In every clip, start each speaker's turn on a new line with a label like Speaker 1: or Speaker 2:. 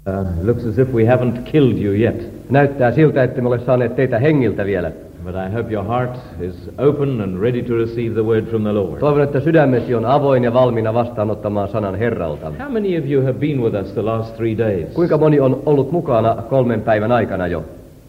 Speaker 1: Looks as if we haven't killed you yet.
Speaker 2: Näyttää siltä, että me ole saaneet teitä hengiltä vielä.
Speaker 1: But I hope your heart is open and ready to receive the word from the Lord.
Speaker 2: Toivon, että sydämesi on avoin ja valmiina vastaanottamaan sanan Herralta.
Speaker 1: How many of you have been with us the last 3 days?
Speaker 2: Kuinka moni on ollut mukana 3 päivän aikana jo?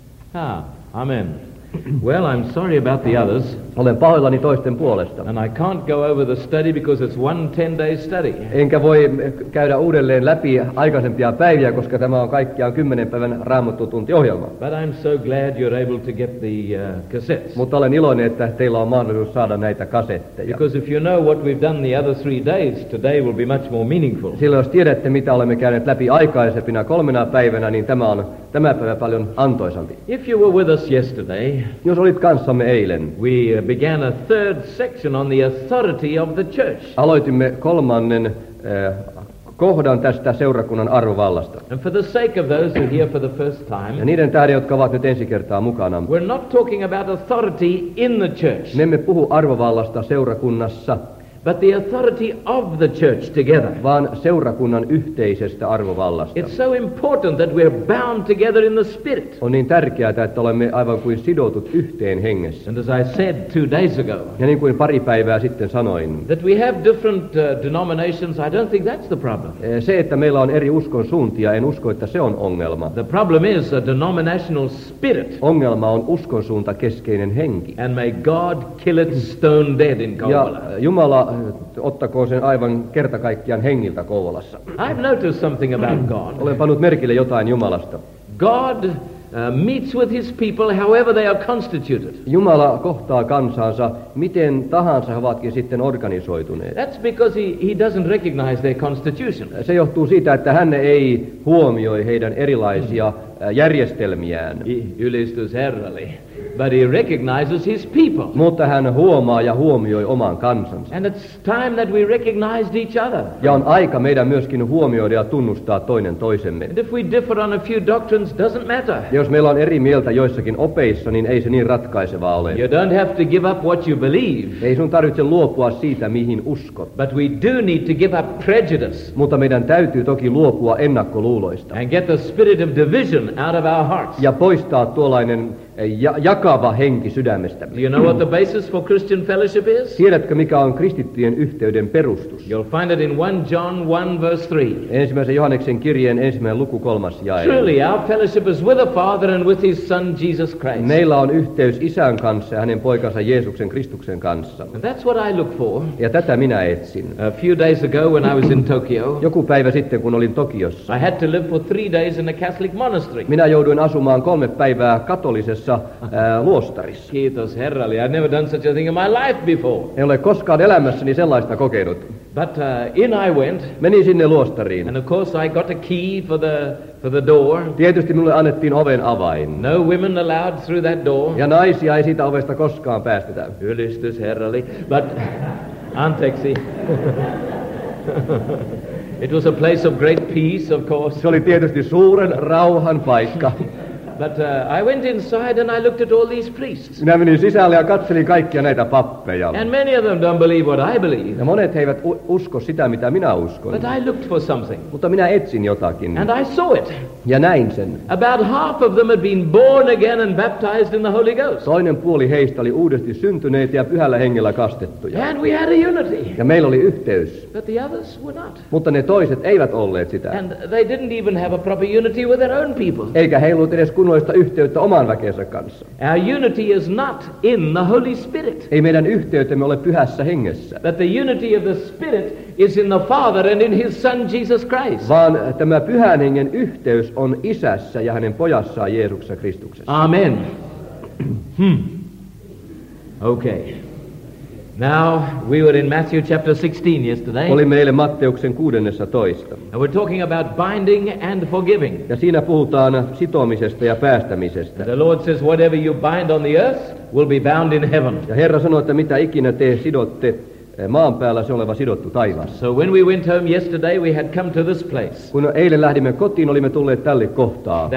Speaker 1: Amen. Well, I'm sorry about the others.
Speaker 2: Olen pahoillani toisten puolesta.
Speaker 1: And I can't go over the study because it's one 10-day study.
Speaker 2: Enkä voi käydä uudelleen läpi aikaisempia päiviä, koska tämä on kaikkiaan 10 päivän raamattutuntiohjelma.
Speaker 1: But I'm so glad you're able to get the cassettes.
Speaker 2: Mutta olen iloinen, että teillä on mahdollisuus saada näitä kasetteja.
Speaker 1: Because if you know what we've done the other 3 days, today will be much more meaningful.
Speaker 2: Sillä jos tiedätte, mitä olemme käyneet läpi aikaisempina 3 päivänä, niin tämä päivä paljon antoisampi.
Speaker 1: If you were with us yesterday,
Speaker 2: jos olit kanssamme eilen,
Speaker 1: we began a third section on the authority of the church.
Speaker 2: Aloitimme 3. kohdan tästä seurakunnan arvovallasta.
Speaker 1: And for the sake of those who hear for the first time,
Speaker 2: ja niiden tähden, jotka ovat nyt ensi kertaa mukana,
Speaker 1: we're not talking about authority in the church.
Speaker 2: Me emme puhu arvovallasta seurakunnassa,
Speaker 1: but the authority of the church together.
Speaker 2: Vaan seurakunnan yhteisestä arvovallasta.
Speaker 1: It's so important that we're bound together in the spirit.
Speaker 2: On niin tärkeää, että olemme aivan kuin sidotut yhteen hengessä.
Speaker 1: And as I said 2 days ago,
Speaker 2: ja niin kuin pari päivää sitten sanoin,
Speaker 1: that we have different denominations, I don't think that's the problem.
Speaker 2: Se, että meillä on eri uskon suuntia, en usko, että se on ongelma.
Speaker 1: The problem is a denominational spirit.
Speaker 2: Ongelma on uskon suunta keskeinen henki.
Speaker 1: And may God kill it stone dead in Kouvola.
Speaker 2: Ja Jumala ottakoon sen aivan kerta kaikkiaan hengiltä Kouvolassa.
Speaker 1: I've noticed something about God.
Speaker 2: Olen pannut merkille jotain Jumalasta.
Speaker 1: God meets with his people however they are constituted.
Speaker 2: Jumala kohtaa kansansa miten tahansa he ovatkin sitten organisoituneet.
Speaker 1: That's because he doesn't recognize their constitution.
Speaker 2: Se johtuu siitä, että hän ei huomioi heidän erilaisia järjestelmiään.
Speaker 1: Ylistys Herralle. But he recognizes his people.
Speaker 2: Mutta hän huomaa ja huomioi oman kansansa.
Speaker 1: And it's time that we recognized each other.
Speaker 2: Ja on aika meidän myöskin huomioida ja tunnustaa toinen toisemme.
Speaker 1: And if we differ on a few doctrines, doesn't matter.
Speaker 2: Ja jos meillä on eri mieltä joissakin opeissa, niin ei se niin ratkaisevaa ole.
Speaker 1: You don't have to give up what you believe.
Speaker 2: Ei sun tarvitse luopua siitä, mihin uskot.
Speaker 1: But we do need to give up prejudice.
Speaker 2: Mutta meidän täytyy toki luopua ennakkoluuloista.
Speaker 1: And get the spirit of division out of our hearts.
Speaker 2: Ja poistaa tuollainen jakava henki sydämestä.
Speaker 1: Do you know what the basis for Christian fellowship is?
Speaker 2: Tiedätkö, mikä on kristittyjen yhteyden perustus?
Speaker 1: You'll find it in 1 John 1 verse 3.
Speaker 2: Ensimmäisen Johanneksen kirjeen 1. luku 3. jae.
Speaker 1: Truly our fellowship is with the Father and with his Son Jesus Christ.
Speaker 2: Meillä on yhteys Isän kanssa ja hänen poikansa Jeesuksen Kristuksen kanssa.
Speaker 1: And that's what I look for.
Speaker 2: Ja tätä minä etsin.
Speaker 1: A few days ago when I was in Tokyo,
Speaker 2: joku päivä sitten kun olin Tokiossa,
Speaker 1: I had to live for 3 days in a Catholic monastery.
Speaker 2: Minä jouduin asumaan 3 päivää katolisessa luostarissa.
Speaker 1: Kiitos Herralle. I've never done such a thing in my life before.
Speaker 2: En ole koskaan elämässäni sellaista kokenut.
Speaker 1: But in I went.
Speaker 2: Menin sinne luostariin.
Speaker 1: And of course I got a key for the door.
Speaker 2: Tietysti minulle annettiin oven avain.
Speaker 1: No women allowed through that door.
Speaker 2: Ja naisia ei siitä ovesta koskaan päästetä.
Speaker 1: Ylistys Herralle. But anteeksi. It was a place of great peace, of course.
Speaker 2: Se oli tietysti suuren rauhan paikka.
Speaker 1: But I went inside and I looked at all these priests.
Speaker 2: Minä menin sisälle ja katselin kaikkia näitä pappeja.
Speaker 1: And many of them don't believe what I believe.
Speaker 2: Ja monet eivät usko sitä, mitä minä uskon.
Speaker 1: But I looked for something.
Speaker 2: Mutta minä etsin jotakin.
Speaker 1: And I saw it.
Speaker 2: Ja näin sen.
Speaker 1: About half of them had been born again and baptized in the Holy Ghost.
Speaker 2: Toinen puoli heistä oli uudesti syntyneitä ja pyhällä hengellä kastettuja.
Speaker 1: And we had a unity.
Speaker 2: Ja meillä oli yhteys.
Speaker 1: But the others were not.
Speaker 2: Mutta ne toiset eivät olleet sitä.
Speaker 1: And they didn't even have a proper unity with their own people.
Speaker 2: Eikä heillä ollut edes kunnollista yhteyttä oman väkensä kanssa.
Speaker 1: Our unity is not in the Holy Spirit.
Speaker 2: Ei meidän yhteytemme ole pyhässä hengessä.
Speaker 1: But the unity of the Spirit is in the Father and in his Son Jesus Christ.
Speaker 2: Vaan tämä pyhän hengen yhteys on Isässä ja hänen pojassaan Jeesuksessa Kristuksessa.
Speaker 1: Amen. Okay. Now, we were in Matthew chapter 16 yesterday.
Speaker 2: Olimme eilen Matteuksen 16.
Speaker 1: And we're talking about binding and forgiving.
Speaker 2: Ja siinä puhutaan sitomisesta ja päästämisestä.
Speaker 1: The Lord says, whatever you bind on the earth will be bound in heaven.
Speaker 2: Ja Herra sanoo, että mitä ikinä te sidotte maan päällä, se oleva sidottu taivaassa.
Speaker 1: So when we went home yesterday, we had come to this place.
Speaker 2: Kun eilen lähdimme kotiin, olimme tulleet tälle kohtaa.
Speaker 1: That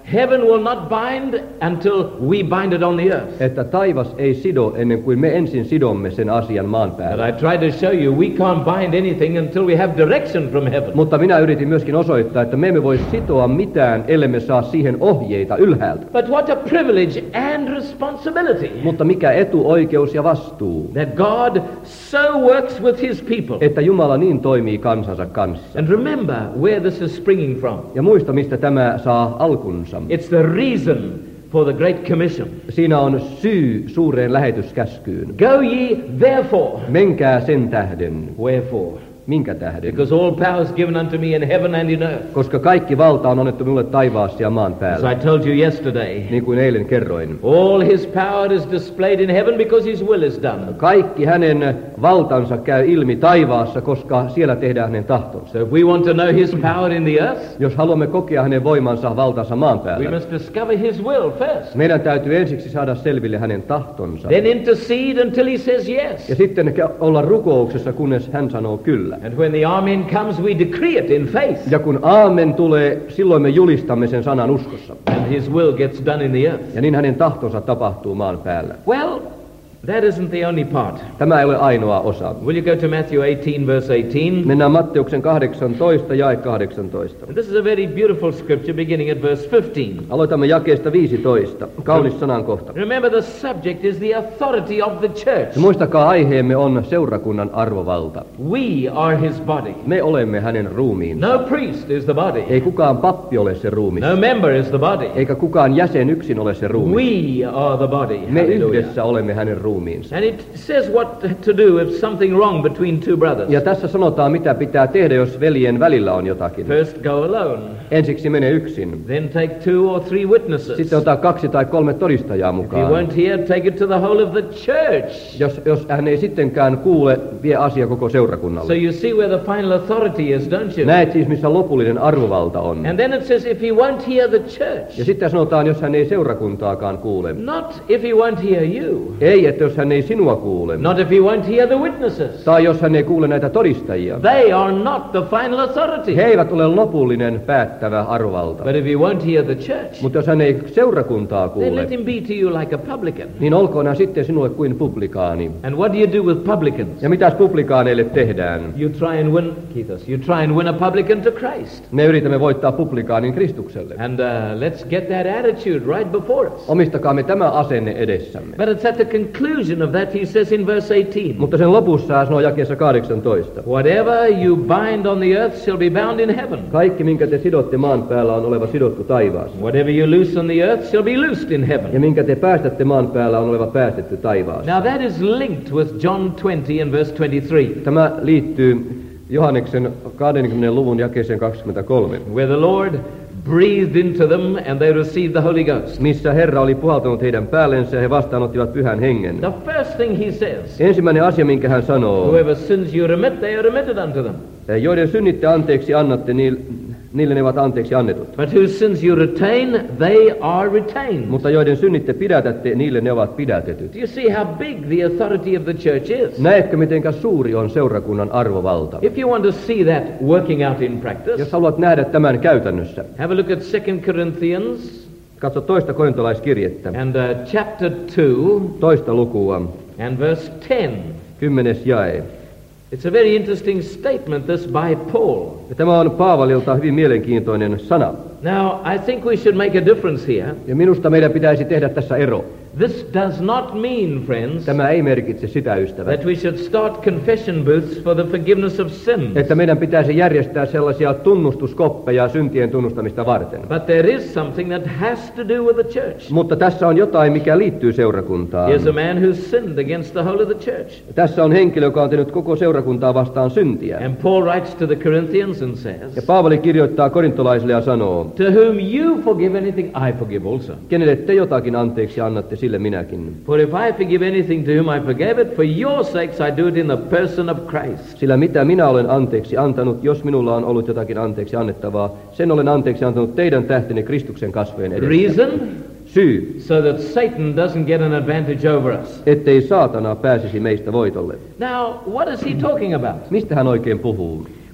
Speaker 1: Heaven will not bind until we bind it on the earth.
Speaker 2: Että taivas ei sido ennen kuin me ensin sidomme sen asian maan päällä.
Speaker 1: But I tried to show you we can't bind anything until we have direction from heaven.
Speaker 2: Mutta minä yritin myöskin osoittaa, että me emme voi sitoa mitään, ellemme saa siihen ohjeita ylhäältä.
Speaker 1: But what a privilege and responsibility.
Speaker 2: Mutta mikä etuoikeus ja vastuu.
Speaker 1: That God so works with his people.
Speaker 2: Että Jumala niin toimii kansansa kanssa.
Speaker 1: And remember where this is springing from.
Speaker 2: Ja muista, mistä tämä saa alkunsa.
Speaker 1: It's the reason for the Great Commission.
Speaker 2: Siinä on syy suureen lähetyskäskyyn.
Speaker 1: Go ye therefore.
Speaker 2: Menkää sen tähden.
Speaker 1: Wherefore?
Speaker 2: Minkä tähden?
Speaker 1: Because all power is given unto me in heaven and in earth.
Speaker 2: Koska kaikki valta on annettu minulle taivaassa ja maan päällä.
Speaker 1: As I told you yesterday.
Speaker 2: Niin kuin eilen kerroin.
Speaker 1: All his power is displayed in heaven because his will is done.
Speaker 2: Kaikki hänen valtansa käy ilmi taivaassa, koska siellä tehdään hänen tahtonsa.
Speaker 1: So if we want to know his power in the earth,
Speaker 2: jos haluamme kokea hänen voimansa, valtansa maan päällä,
Speaker 1: we must discover his will first.
Speaker 2: Meidän täytyy ensiksi saada selville hänen tahtonsa.
Speaker 1: Then intercede until he says yes.
Speaker 2: Ja sitten olla rukouksessa, kunnes hän sanoo kyllä.
Speaker 1: And when the amen comes, we decree it in faith.
Speaker 2: Ja kun aamen tulee, silloin me julistamme sen sanan uskossa.
Speaker 1: And his will gets done in the earth.
Speaker 2: Ja niin hänen tahtonsa tapahtuu maan päällä.
Speaker 1: Well, that isn't the only part.
Speaker 2: Tämä ei ole ainoa osa.
Speaker 1: Will you go to Matthew 18 verse 18?
Speaker 2: Mennään Matteuksen 18 jae 18.
Speaker 1: And this is a very beautiful scripture beginning at verse 15.
Speaker 2: Aloitamme jakeesta 15. Kaunis sanankohta.
Speaker 1: Remember the subject is the authority of the church.
Speaker 2: Ja muistakaa, aiheemme on seurakunnan arvovalta.
Speaker 1: We are his body.
Speaker 2: Me olemme hänen ruumiinsa.
Speaker 1: No priest is the body.
Speaker 2: Ei kukaan pappi ole se ruumis.
Speaker 1: No member is the body.
Speaker 2: Eikä kukaan jäsen yksin ole se ruumis.
Speaker 1: We are the body.
Speaker 2: Me yhdessä olemme hänen ruumiinsa.
Speaker 1: And it says what to do if something wrong between two brothers.
Speaker 2: Ja tässä sanotaan, mitä pitää tehdä, jos veljen välillä on jotakin.
Speaker 1: First go alone.
Speaker 2: Ensiksi mene yksin.
Speaker 1: Then take 2 or 3 witnesses.
Speaker 2: Sitten ota 2 tai 3 todistajaa mukaan.
Speaker 1: If he won't hear, take it to the whole of the church.
Speaker 2: Jos hän ei sittenkään kuule, vie asia koko seurakunnalle.
Speaker 1: So you see where the final authority is, don't you?
Speaker 2: Näet siis, missä lopullinen arvovalta on.
Speaker 1: And then it says if he won't hear the church.
Speaker 2: Ja sitten sanotaan, jos hän ei seurakuntaakaan kuule.
Speaker 1: Not if he won't hear you.
Speaker 2: Ei, että jos hän ei sinua kuule.
Speaker 1: Not if he won't hear the witnesses.
Speaker 2: Tai jos hän ei kuule näitä todistajia.
Speaker 1: They are not the final authority.
Speaker 2: He eivät ole lopullinen päättävä arvovalta.
Speaker 1: But if he won't hear the church.
Speaker 2: Mutta jos hän ei seurakuntaa
Speaker 1: Then
Speaker 2: kuule.
Speaker 1: let him be to you like a publican.
Speaker 2: Niin olkoon hän sitten sinulle kuin publikaani.
Speaker 1: And what do you do with publicans?
Speaker 2: Ja mitäs publikaaneille tehdään?
Speaker 1: You try and win, you try and win a publican to Christ.
Speaker 2: Me yritämme voittaa publikaanin Kristukselle.
Speaker 1: And let's get that attitude right before us.
Speaker 2: Omistakaamme tämä asenne edessämme.
Speaker 1: But it's at the conclusion of that he says in verse 18.
Speaker 2: Mutta sen lopussa hän sanoo jakeessa 18.
Speaker 1: Whatever you bind on the earth shall be bound in heaven.
Speaker 2: Kaikki, minkä te sidotte maan päällä, on oleva sidottu taivaassa.
Speaker 1: Whatever you loose on the earth shall be loosed in heaven.
Speaker 2: Ja minkä te päästätte maan päällä, on oleva päästetty taivaassa.
Speaker 1: Now that is linked with John 20 and verse 23.
Speaker 2: Tämä liittyy Johanneksen 20. luvun jakeeseen 23.
Speaker 1: Where the Lord breathed into them and they received the Holy Ghost.
Speaker 2: Missä Herra oli puhaltanut heidän päällensä ja he vastaanottivat pyhän hengen.
Speaker 1: The first thing he says.
Speaker 2: Ensimmäinen asia, minkä hän sanoo.
Speaker 1: Whoever sins you remit, they are remitted unto them.
Speaker 2: Joiden synnit te anteeksi annatte, niille ne ovat anteeksi annetut.
Speaker 1: But whose sins you retain, they are retained.
Speaker 2: Mutta joiden synnit te pidätätte, niille ne ovat pidätetyt.
Speaker 1: Do you see how big the authority of the church is?
Speaker 2: Näetkö, mitenkä suuri on seurakunnan arvovalta?
Speaker 1: If you want to see that working out in practice,
Speaker 2: jos haluat nähdä tämän käytännössä,
Speaker 1: have a look at 2 Corinthians.
Speaker 2: Katso 2. korintolaiskirjettä.
Speaker 1: And chapter 2.
Speaker 2: 2. lukua.
Speaker 1: And verse 10.
Speaker 2: 10. jae.
Speaker 1: It's a very interesting statement this by Paul.
Speaker 2: Ja tämä on Paavalilta hyvin mielenkiintoinen sana.
Speaker 1: Now, I think we should make a difference here.
Speaker 2: Ja minusta meidän pitäisi tehdä tässä ero.
Speaker 1: This does not mean, friends,
Speaker 2: tämä ei merkitse sitä, ystävät,
Speaker 1: that we should start confession booths for the forgiveness of sins.
Speaker 2: että meidän pitäisi järjestää sellaisia tunnustuskoppeja syntien tunnustamista varten.
Speaker 1: But there is something that has to do with the church.
Speaker 2: Mutta tässä on jotain, mikä liittyy seurakuntaan.
Speaker 1: Here's a man who sinned against the whole of the church.
Speaker 2: Tässä on henkilö, joka on tehnyt koko seurakuntaa vastaan syntiä.
Speaker 1: And Paul writes to the Corinthians and says,
Speaker 2: ja Paavali kirjoittaa korintolaisille ja sanoo,
Speaker 1: to whom you forgive anything, I forgive also.
Speaker 2: Kenelle te jotakin anteeksi annatte, sille minäkin.
Speaker 1: For if I forgive anything to whom I forgave it, for your sakes I do it in the person of Christ.
Speaker 2: Sillä mitä minä olen anteeksi antanut, jos minulla on ollut jotakin anteeksi annettavaa, sen olen anteeksi antanut teidän tähtenne Kristuksen kasvojen edessä.
Speaker 1: Reason?
Speaker 2: Syy,
Speaker 1: so that Satan doesn't get an advantage over us.
Speaker 2: Ettei saatana pääsisi meistä voitolle.
Speaker 1: Now, what is he talking about?
Speaker 2: Mistä hän oikein puhuu?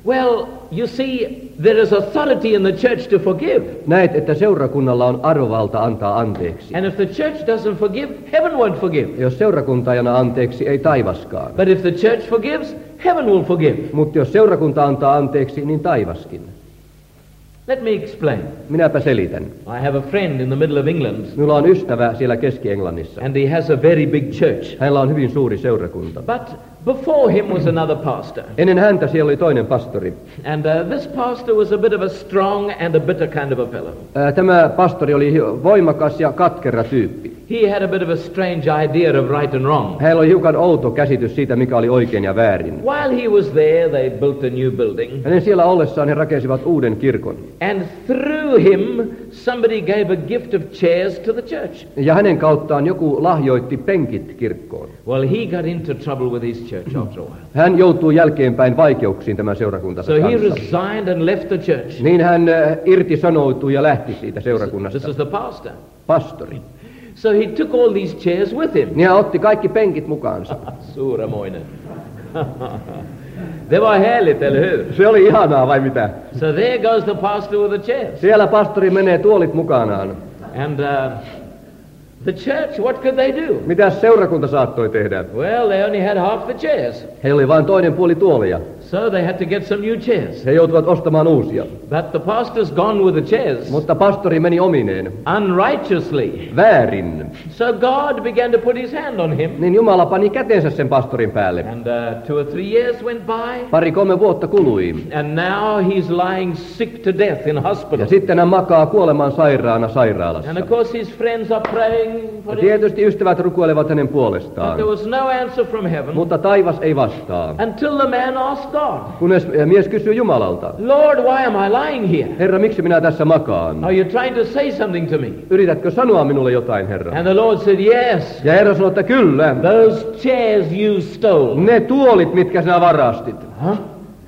Speaker 1: Well, you see, there is authority in the church to forgive.
Speaker 2: Näet, että seurakunnalla on arvovalta antaa anteeksi.
Speaker 1: And if the church doesn't forgive, heaven won't forgive.
Speaker 2: Jos seurakunta ei anna anteeksi, ei taivaskaan.
Speaker 1: But if the church forgives, heaven will forgive.
Speaker 2: Mutta jos seurakunta antaa anteeksi, niin taivaskin.
Speaker 1: Let me explain.
Speaker 2: Minäpä selitän.
Speaker 1: I have a friend in the middle of England.
Speaker 2: Minulla on ystävä siellä Keski-Englannissa.
Speaker 1: And he has a very big church.
Speaker 2: Hänellä on hyvin suuri seurakunta.
Speaker 1: But before him was another pastor.
Speaker 2: Ennen häntä siellä oli toinen pastori.
Speaker 1: And this pastor was a bit of a strong and a bitter kind of a fellow.
Speaker 2: Tämä pastori oli voimakas ja katkera tyyppi.
Speaker 1: He had a bit of a strange idea of right and wrong.
Speaker 2: Hänellä oli hiukan outo käsitys siitä, mikä oli oikein ja väärin.
Speaker 1: While he was there, they built a new building.
Speaker 2: Hänen siellä ollessaan he rakensivat uuden kirkon.
Speaker 1: And through him, somebody gave a gift of chairs to the church.
Speaker 2: Ja hänen kauttaan joku lahjoitti penkit kirkkoon.
Speaker 1: Well, he got into trouble with his church after a while.
Speaker 2: Hän joutui jälkeenpäin vaikeuksiin tämän seurakuntansa
Speaker 1: So he
Speaker 2: kanssa.
Speaker 1: resigned and left the church.
Speaker 2: Niin hän irtisanoutui ja lähti siitä seurakunnasta.
Speaker 1: This is the pastor.
Speaker 2: Pastori.
Speaker 1: So he took all these chairs with him.
Speaker 2: Niin hän otti kaikki penkit mukaansa.
Speaker 1: Suuremoinen. Det var härligt, eller hur?
Speaker 2: Se oli ihanaa vai mitä?
Speaker 1: So there goes the pastor with the chairs.
Speaker 2: Siellä pastori menee tuolit mukanaan.
Speaker 1: And the church, what could they do?
Speaker 2: Mitäs seurakunta saattoi tehdä?
Speaker 1: Well, they only had half the chairs.
Speaker 2: Heillä oli vain toinen puoli tuolia.
Speaker 1: So they had to get some new chairs.
Speaker 2: He joutuivat ostamaan uusia.
Speaker 1: But the pastor's gone with the chairs.
Speaker 2: Mutta pastori meni omineen.
Speaker 1: Unrighteously.
Speaker 2: Väärin.
Speaker 1: So God began to put his hand on him.
Speaker 2: Niin Jumala pani kätensä sen pastorin päälle.
Speaker 1: And 2 or 3 years went by.
Speaker 2: 2-3 vuotta kului.
Speaker 1: And now he's lying sick to death in hospital.
Speaker 2: Ja sitten hän makaa kuoleman sairaana sairaalassa.
Speaker 1: And of course his friends are praying for
Speaker 2: Ja
Speaker 1: him.
Speaker 2: tietysti ystävät rukoilevat hänen
Speaker 1: But
Speaker 2: puolestaan.
Speaker 1: there was no answer from heaven
Speaker 2: Mutta taivas ei vastaa.
Speaker 1: until the man asked God,
Speaker 2: Kunnes mies kysyy Jumalalta.
Speaker 1: Lord, why am I lying here?
Speaker 2: Herra, miksi minä tässä makaan?
Speaker 1: Are you trying to say something to me?
Speaker 2: Yritätkö sanoa minulle jotain, Herra?
Speaker 1: And the Lord said, yes.
Speaker 2: Ja Herra sanoi, että kyllä.
Speaker 1: Those chairs you stole.
Speaker 2: Ne tuolit, mitkä sinä varastit.
Speaker 1: Huh?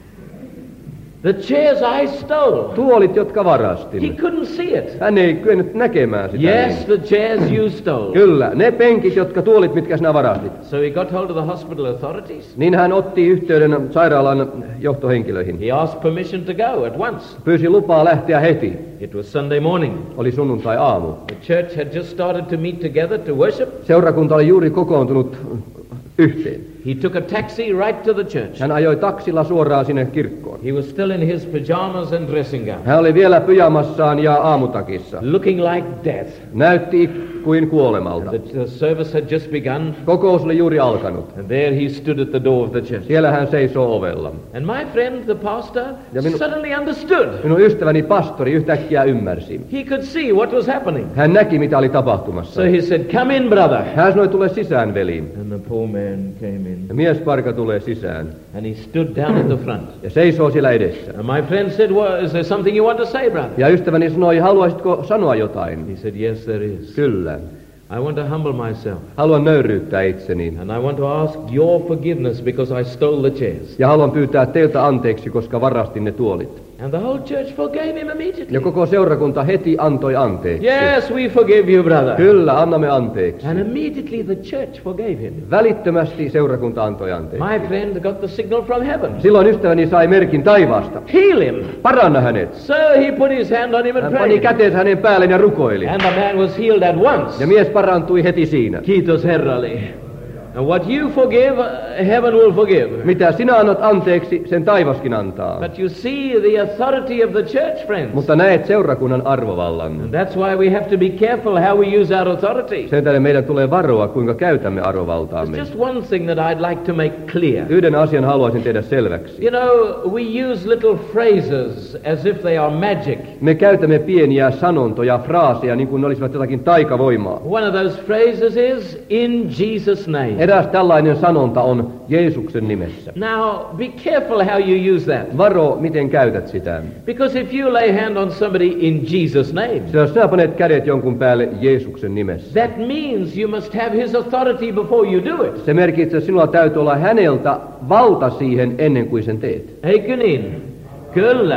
Speaker 1: The chairs I stole.
Speaker 2: Tuolit, jotka
Speaker 1: He
Speaker 2: varastin.
Speaker 1: couldn't see it.
Speaker 2: Hän ei kyennyt näkemään sitä.
Speaker 1: Yes, the chairs you stole.
Speaker 2: Kyllä, ne penkit, jotka tuolit, mitkä sinä varastit.
Speaker 1: So he got hold of the hospital authorities.
Speaker 2: Niin hän otti yhteyden sairaalan johtohenkilöihin.
Speaker 1: He asked permission to go at once.
Speaker 2: Pyysi lupaa lähteä heti.
Speaker 1: It was Sunday morning.
Speaker 2: Oli sunnuntai-aamu.
Speaker 1: The church had just started to meet together to worship.
Speaker 2: Seurakunta oli juuri kokoontunut yhteen.
Speaker 1: He took a taxi right to the church.
Speaker 2: Hän ajoi taksilla suoraan sinne kirkkoon.
Speaker 1: He was still in his pajamas and dressing gown,
Speaker 2: Hän oli vielä pyjamassaan ja aamutakissa.
Speaker 1: looking like death.
Speaker 2: Näytti kuin kuolemalta.
Speaker 1: The service had just begun,
Speaker 2: Kokous oli juuri alkanut.
Speaker 1: and there he stood at the door of the church.
Speaker 2: Siellä hän seisoo ovella.
Speaker 1: And my friend, the pastor,
Speaker 2: Ja
Speaker 1: suddenly understood.
Speaker 2: Minun ystäväni pastori yhtäkkiä ymmärsi.
Speaker 1: He could see what was happening.
Speaker 2: Hän näki, mitä oli tapahtumassa.
Speaker 1: So he said, come in, brother.
Speaker 2: Hän sanoi, tule sisään, veli.
Speaker 1: And the poor man came in,
Speaker 2: Ja miesparka tulee sisään
Speaker 1: and he stood down at the front.
Speaker 2: ja seisoo siellä edessä.
Speaker 1: And my friend said, well, is there something you want to say, brother?
Speaker 2: Ja ystäväni sanoi, haluaisitko sanoa jotain?
Speaker 1: He said, yes, there is.
Speaker 2: Kyllä.
Speaker 1: I want to humble myself,
Speaker 2: Haluan nöyryyttää itseni.
Speaker 1: and I want to ask your forgiveness because I stole the chairs.
Speaker 2: Ja haluan pyytää teiltä anteeksi, koska varastin ne tuolit.
Speaker 1: And the whole church forgave him immediately.
Speaker 2: Ja koko seurakunta heti antoi anteeksi.
Speaker 1: Yes, we forgive you, brother.
Speaker 2: Kyllä, annamme anteeksi.
Speaker 1: And immediately the church forgave him.
Speaker 2: Välittömästi seurakunta antoi anteeksi.
Speaker 1: My friend got the signal from heaven.
Speaker 2: Silloin ystäväni sai merkin taivaasta.
Speaker 1: Heal him.
Speaker 2: Paranna hänet.
Speaker 1: So he put his hand on him and
Speaker 2: Hän pani
Speaker 1: prayed.
Speaker 2: käteensä hänen päälleen ja rukoili.
Speaker 1: And the man was healed at once.
Speaker 2: Ja mies parantui heti siinä.
Speaker 1: Kiitos Herralle. And what you forgive, heaven will forgive.
Speaker 2: Mitä sinä annat anteeksi, sen taivaskin antaa.
Speaker 1: But you see the authority of the church, friends.
Speaker 2: Mutta näet seurakunnan arvovallan.
Speaker 1: And that's why we have to be careful how we use our authority.
Speaker 2: Sen tähden meidän tulee varoa, kuinka käytämme
Speaker 1: There's
Speaker 2: arvovaltaamme.
Speaker 1: just one thing that I'd like to make clear.
Speaker 2: Yhden asian haluaisin tehdä selväksi.
Speaker 1: You know, we use little phrases as if they are magic.
Speaker 2: Me käytämme pieniä sanontoja, fraaseja, niin kuin ne olisivat jotakin taikavoimaa.
Speaker 1: One of those phrases is, in Jesus' name.
Speaker 2: Eräs tällainen sanonta on Jeesuksen nimessä.
Speaker 1: Now, be careful how you use that.
Speaker 2: Varo, miten käytät sitä.
Speaker 1: Because if you lay hand on somebody in Jesus' name,
Speaker 2: Sillä jos sinä panet kädet jonkun päälle Jeesuksen nimessä,
Speaker 1: that means you must have his authority before you do it.
Speaker 2: se merkitsee, että sinulla täytyy olla häneltä valta siihen ennen kuin sen teet.
Speaker 1: Eikö niin? Kyllä.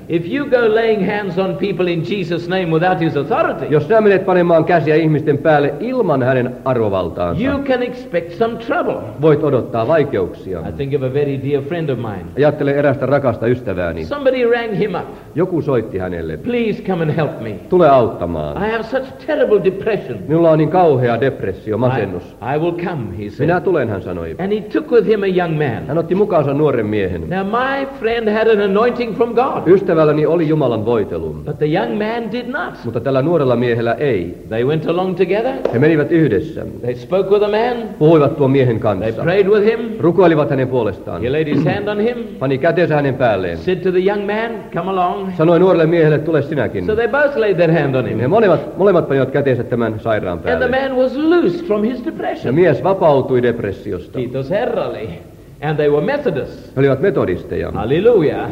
Speaker 1: If you go laying hands on people in Jesus' name without his authority,
Speaker 2: Jos sinä menet panemaan käsiä ihmisten päälle ilman hänen arvovaltaansa,
Speaker 1: you can expect some trouble.
Speaker 2: voit odottaa vaikeuksia.
Speaker 1: I think of a very dear friend of mine.
Speaker 2: Ajattele erästä rakasta ystävääni.
Speaker 1: Somebody rang him up.
Speaker 2: Joku soitti hänelle.
Speaker 1: Please come and help me.
Speaker 2: Tule auttamaan.
Speaker 1: I have such terrible depression.
Speaker 2: Minulla on niin kauhea depressio, masennus.
Speaker 1: I will come, he said.
Speaker 2: Minä tulen, hän sanoi.
Speaker 1: And he took with him a young man.
Speaker 2: Hän otti mukaansa nuoren miehen.
Speaker 1: Now my friend had an anointing from God.
Speaker 2: Ystävälläni oli Jumalan voitelu,
Speaker 1: But the young man did not.
Speaker 2: mutta tällä nuorella miehellä ei.
Speaker 1: They went along together.
Speaker 2: He menivät yhdessä.
Speaker 1: They spoke with a man.
Speaker 2: Puhuivat tuon miehen
Speaker 1: They
Speaker 2: kanssa.
Speaker 1: prayed with him.
Speaker 2: Rukoilivat hänen puolestaan.
Speaker 1: He laid his hand on him.
Speaker 2: Pani kätensä hänen päälleen.
Speaker 1: Said to the young man, come along.
Speaker 2: Sanoi nuorelle miehelle, tule sinäkin.
Speaker 1: So they both laid their hand on
Speaker 2: He
Speaker 1: him.
Speaker 2: molemmat panivat kätensä tämän sairaan
Speaker 1: And the
Speaker 2: päälle.
Speaker 1: man was loosed from his
Speaker 2: Ja
Speaker 1: depression.
Speaker 2: mies vapautui depressiosta.
Speaker 1: Kiitos Herralle. And they were Methodists.
Speaker 2: He olivat metodisteja.
Speaker 1: Hallelujah.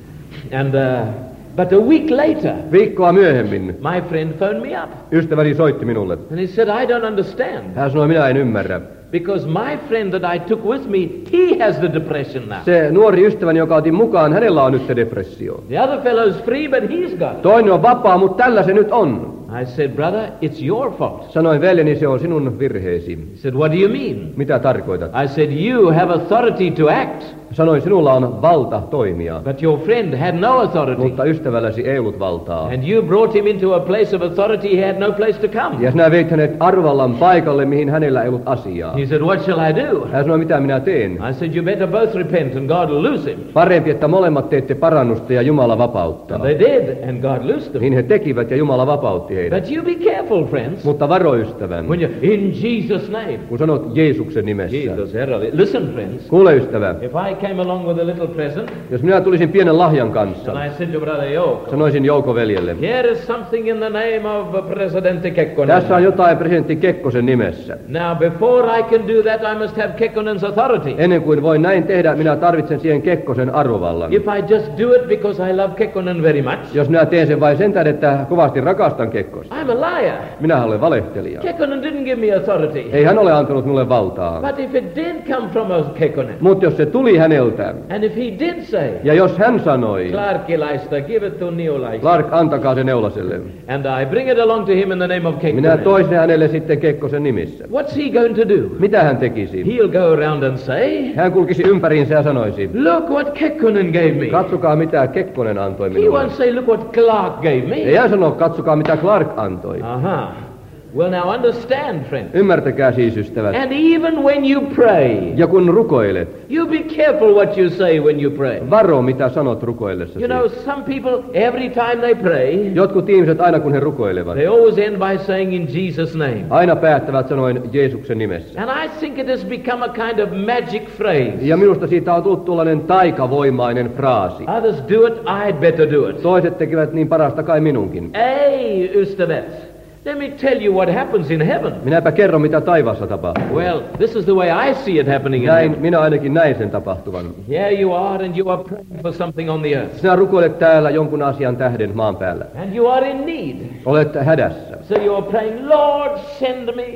Speaker 1: And but a week later,
Speaker 2: Viikkoa myöhemmin
Speaker 1: my friend phoned me up.
Speaker 2: ystäväni soitti minulle.
Speaker 1: And he said, I don't understand.
Speaker 2: Hän sanoi, minä en ymmärrä.
Speaker 1: Because my friend that I took with me, he has the depression now.
Speaker 2: Se nuori ystäväni, joka otin mukaan, hänellä on nyt se depressio.
Speaker 1: The other fellow's free, but he's got it.
Speaker 2: Toinen on vapaa, mutta tällä se nyt on.
Speaker 1: I said, brother, it's your fault.
Speaker 2: Sanoin, veljeni, se on sinun virheesi.
Speaker 1: He said, what do you mean?
Speaker 2: Mitä tarkoitat?
Speaker 1: I said, you have authority to act,
Speaker 2: Sanoin, sinulla on valta toimia,
Speaker 1: but your friend had no authority.
Speaker 2: mutta ystävälläsi ei ollut valtaa.
Speaker 1: And you brought him into a place of authority, he had no place to come.
Speaker 2: Ja sinä veit hänet arvallan paikalle, mihin hänellä ei ollut asiaa.
Speaker 1: He said, what shall I do?
Speaker 2: Hän sanoi, mitä minä teen?
Speaker 1: I said, you better both repent and God will loose him.
Speaker 2: Parempi, että molemmat teette parannusta ja Jumala vapauttaa.
Speaker 1: And they did, and God loosed them.
Speaker 2: Niin he tekivät ja Jumala vapautti heidät.
Speaker 1: But you be careful, friends.
Speaker 2: Mutta varo ystävän,
Speaker 1: When you in Jesus' name.
Speaker 2: kun sanot Jeesuksen nimessä.
Speaker 1: Jesus, listen, friends.
Speaker 2: Kuule ystävä,
Speaker 1: If I came along with a little present,
Speaker 2: jos minä tulisin pienen lahjan kanssa,
Speaker 1: and I said to Brother Jouko,
Speaker 2: sanoisin Jouko veljelle,
Speaker 1: here is something in the name of President Kekkonen.
Speaker 2: tässä on jotain presidentti Kekkosen nimessä.
Speaker 1: Now, before I can do that, I must have Kekkonen's authority.
Speaker 2: Ennen kuin voin näin tehdä, minä tarvitsen siihen Kekkosen arvovallan.
Speaker 1: If I just do it because I love Kekkonen very much,
Speaker 2: Jos minä teen sen vain sen tähden, että kovasti rakastan Kekkosta.
Speaker 1: I'm a liar.
Speaker 2: Minä olen valehtelija.
Speaker 1: Kekkonen didn't give me authority.
Speaker 2: Ei hän ole antanut minulle valtaa.
Speaker 1: But if it did come from Kekkonen,
Speaker 2: Mutta jos se tuli häneltä,
Speaker 1: and if he did say,
Speaker 2: ja jos hän sanoi,
Speaker 1: Clarkilaista, give it to Niolaista,
Speaker 2: Clark, antakaa se Neulaselle.
Speaker 1: and I bring it along to him in the name of
Speaker 2: Minä
Speaker 1: Kekkonen,
Speaker 2: toisin hänelle sitten Kekkosen nimissä.
Speaker 1: what's he going to do?
Speaker 2: Mitä hän tekisi?
Speaker 1: He'll go around and say,
Speaker 2: Hän kulkisi ympäriinsä ja sanoisi,
Speaker 1: look what Kekkonen gave me.
Speaker 2: katsokaa mitä Kekkonen antoi
Speaker 1: He
Speaker 2: minulle.
Speaker 1: won't say, look what Clark gave me.
Speaker 2: Ei hän sano, katsokaa mitä Clark antoi.
Speaker 1: Aha. Well, now understand, friends.
Speaker 2: Ymmärtäkää siis ystävät.
Speaker 1: And even when you pray,
Speaker 2: Ja kun rukoilet,
Speaker 1: you be careful what you say when you pray.
Speaker 2: varo mitä sanot rukoillessasi.
Speaker 1: You know, some people, every time they pray,
Speaker 2: Jotkut ihmiset aina kun he rukoilevat,
Speaker 1: they always end by saying in Jesus' name.
Speaker 2: aina päättävät sanoen Jeesuksen nimessä.
Speaker 1: And I think it has become a kind of magic phrase.
Speaker 2: Ja minusta siitä on tullut tuollainen taikavoimainen fraasi.
Speaker 1: Others do it, I'd better do it.
Speaker 2: Toiset tekevät niin parasta kai minunkin.
Speaker 1: Hey, ystävät, let me tell you what happens in heaven.
Speaker 2: Minäpä kerron mitä taivaassa tapahtuu.
Speaker 1: Well, this is the way I see it happening in
Speaker 2: Näin,
Speaker 1: heaven.
Speaker 2: minä ainakin näin sen tapahtuvan.
Speaker 1: Here you are and you are praying for something on the earth.
Speaker 2: Sinä rukoilet täällä jonkun asian tähden maan päällä.
Speaker 1: And you are in need.
Speaker 2: Olet hädässä.
Speaker 1: So you are praying, Lord, send me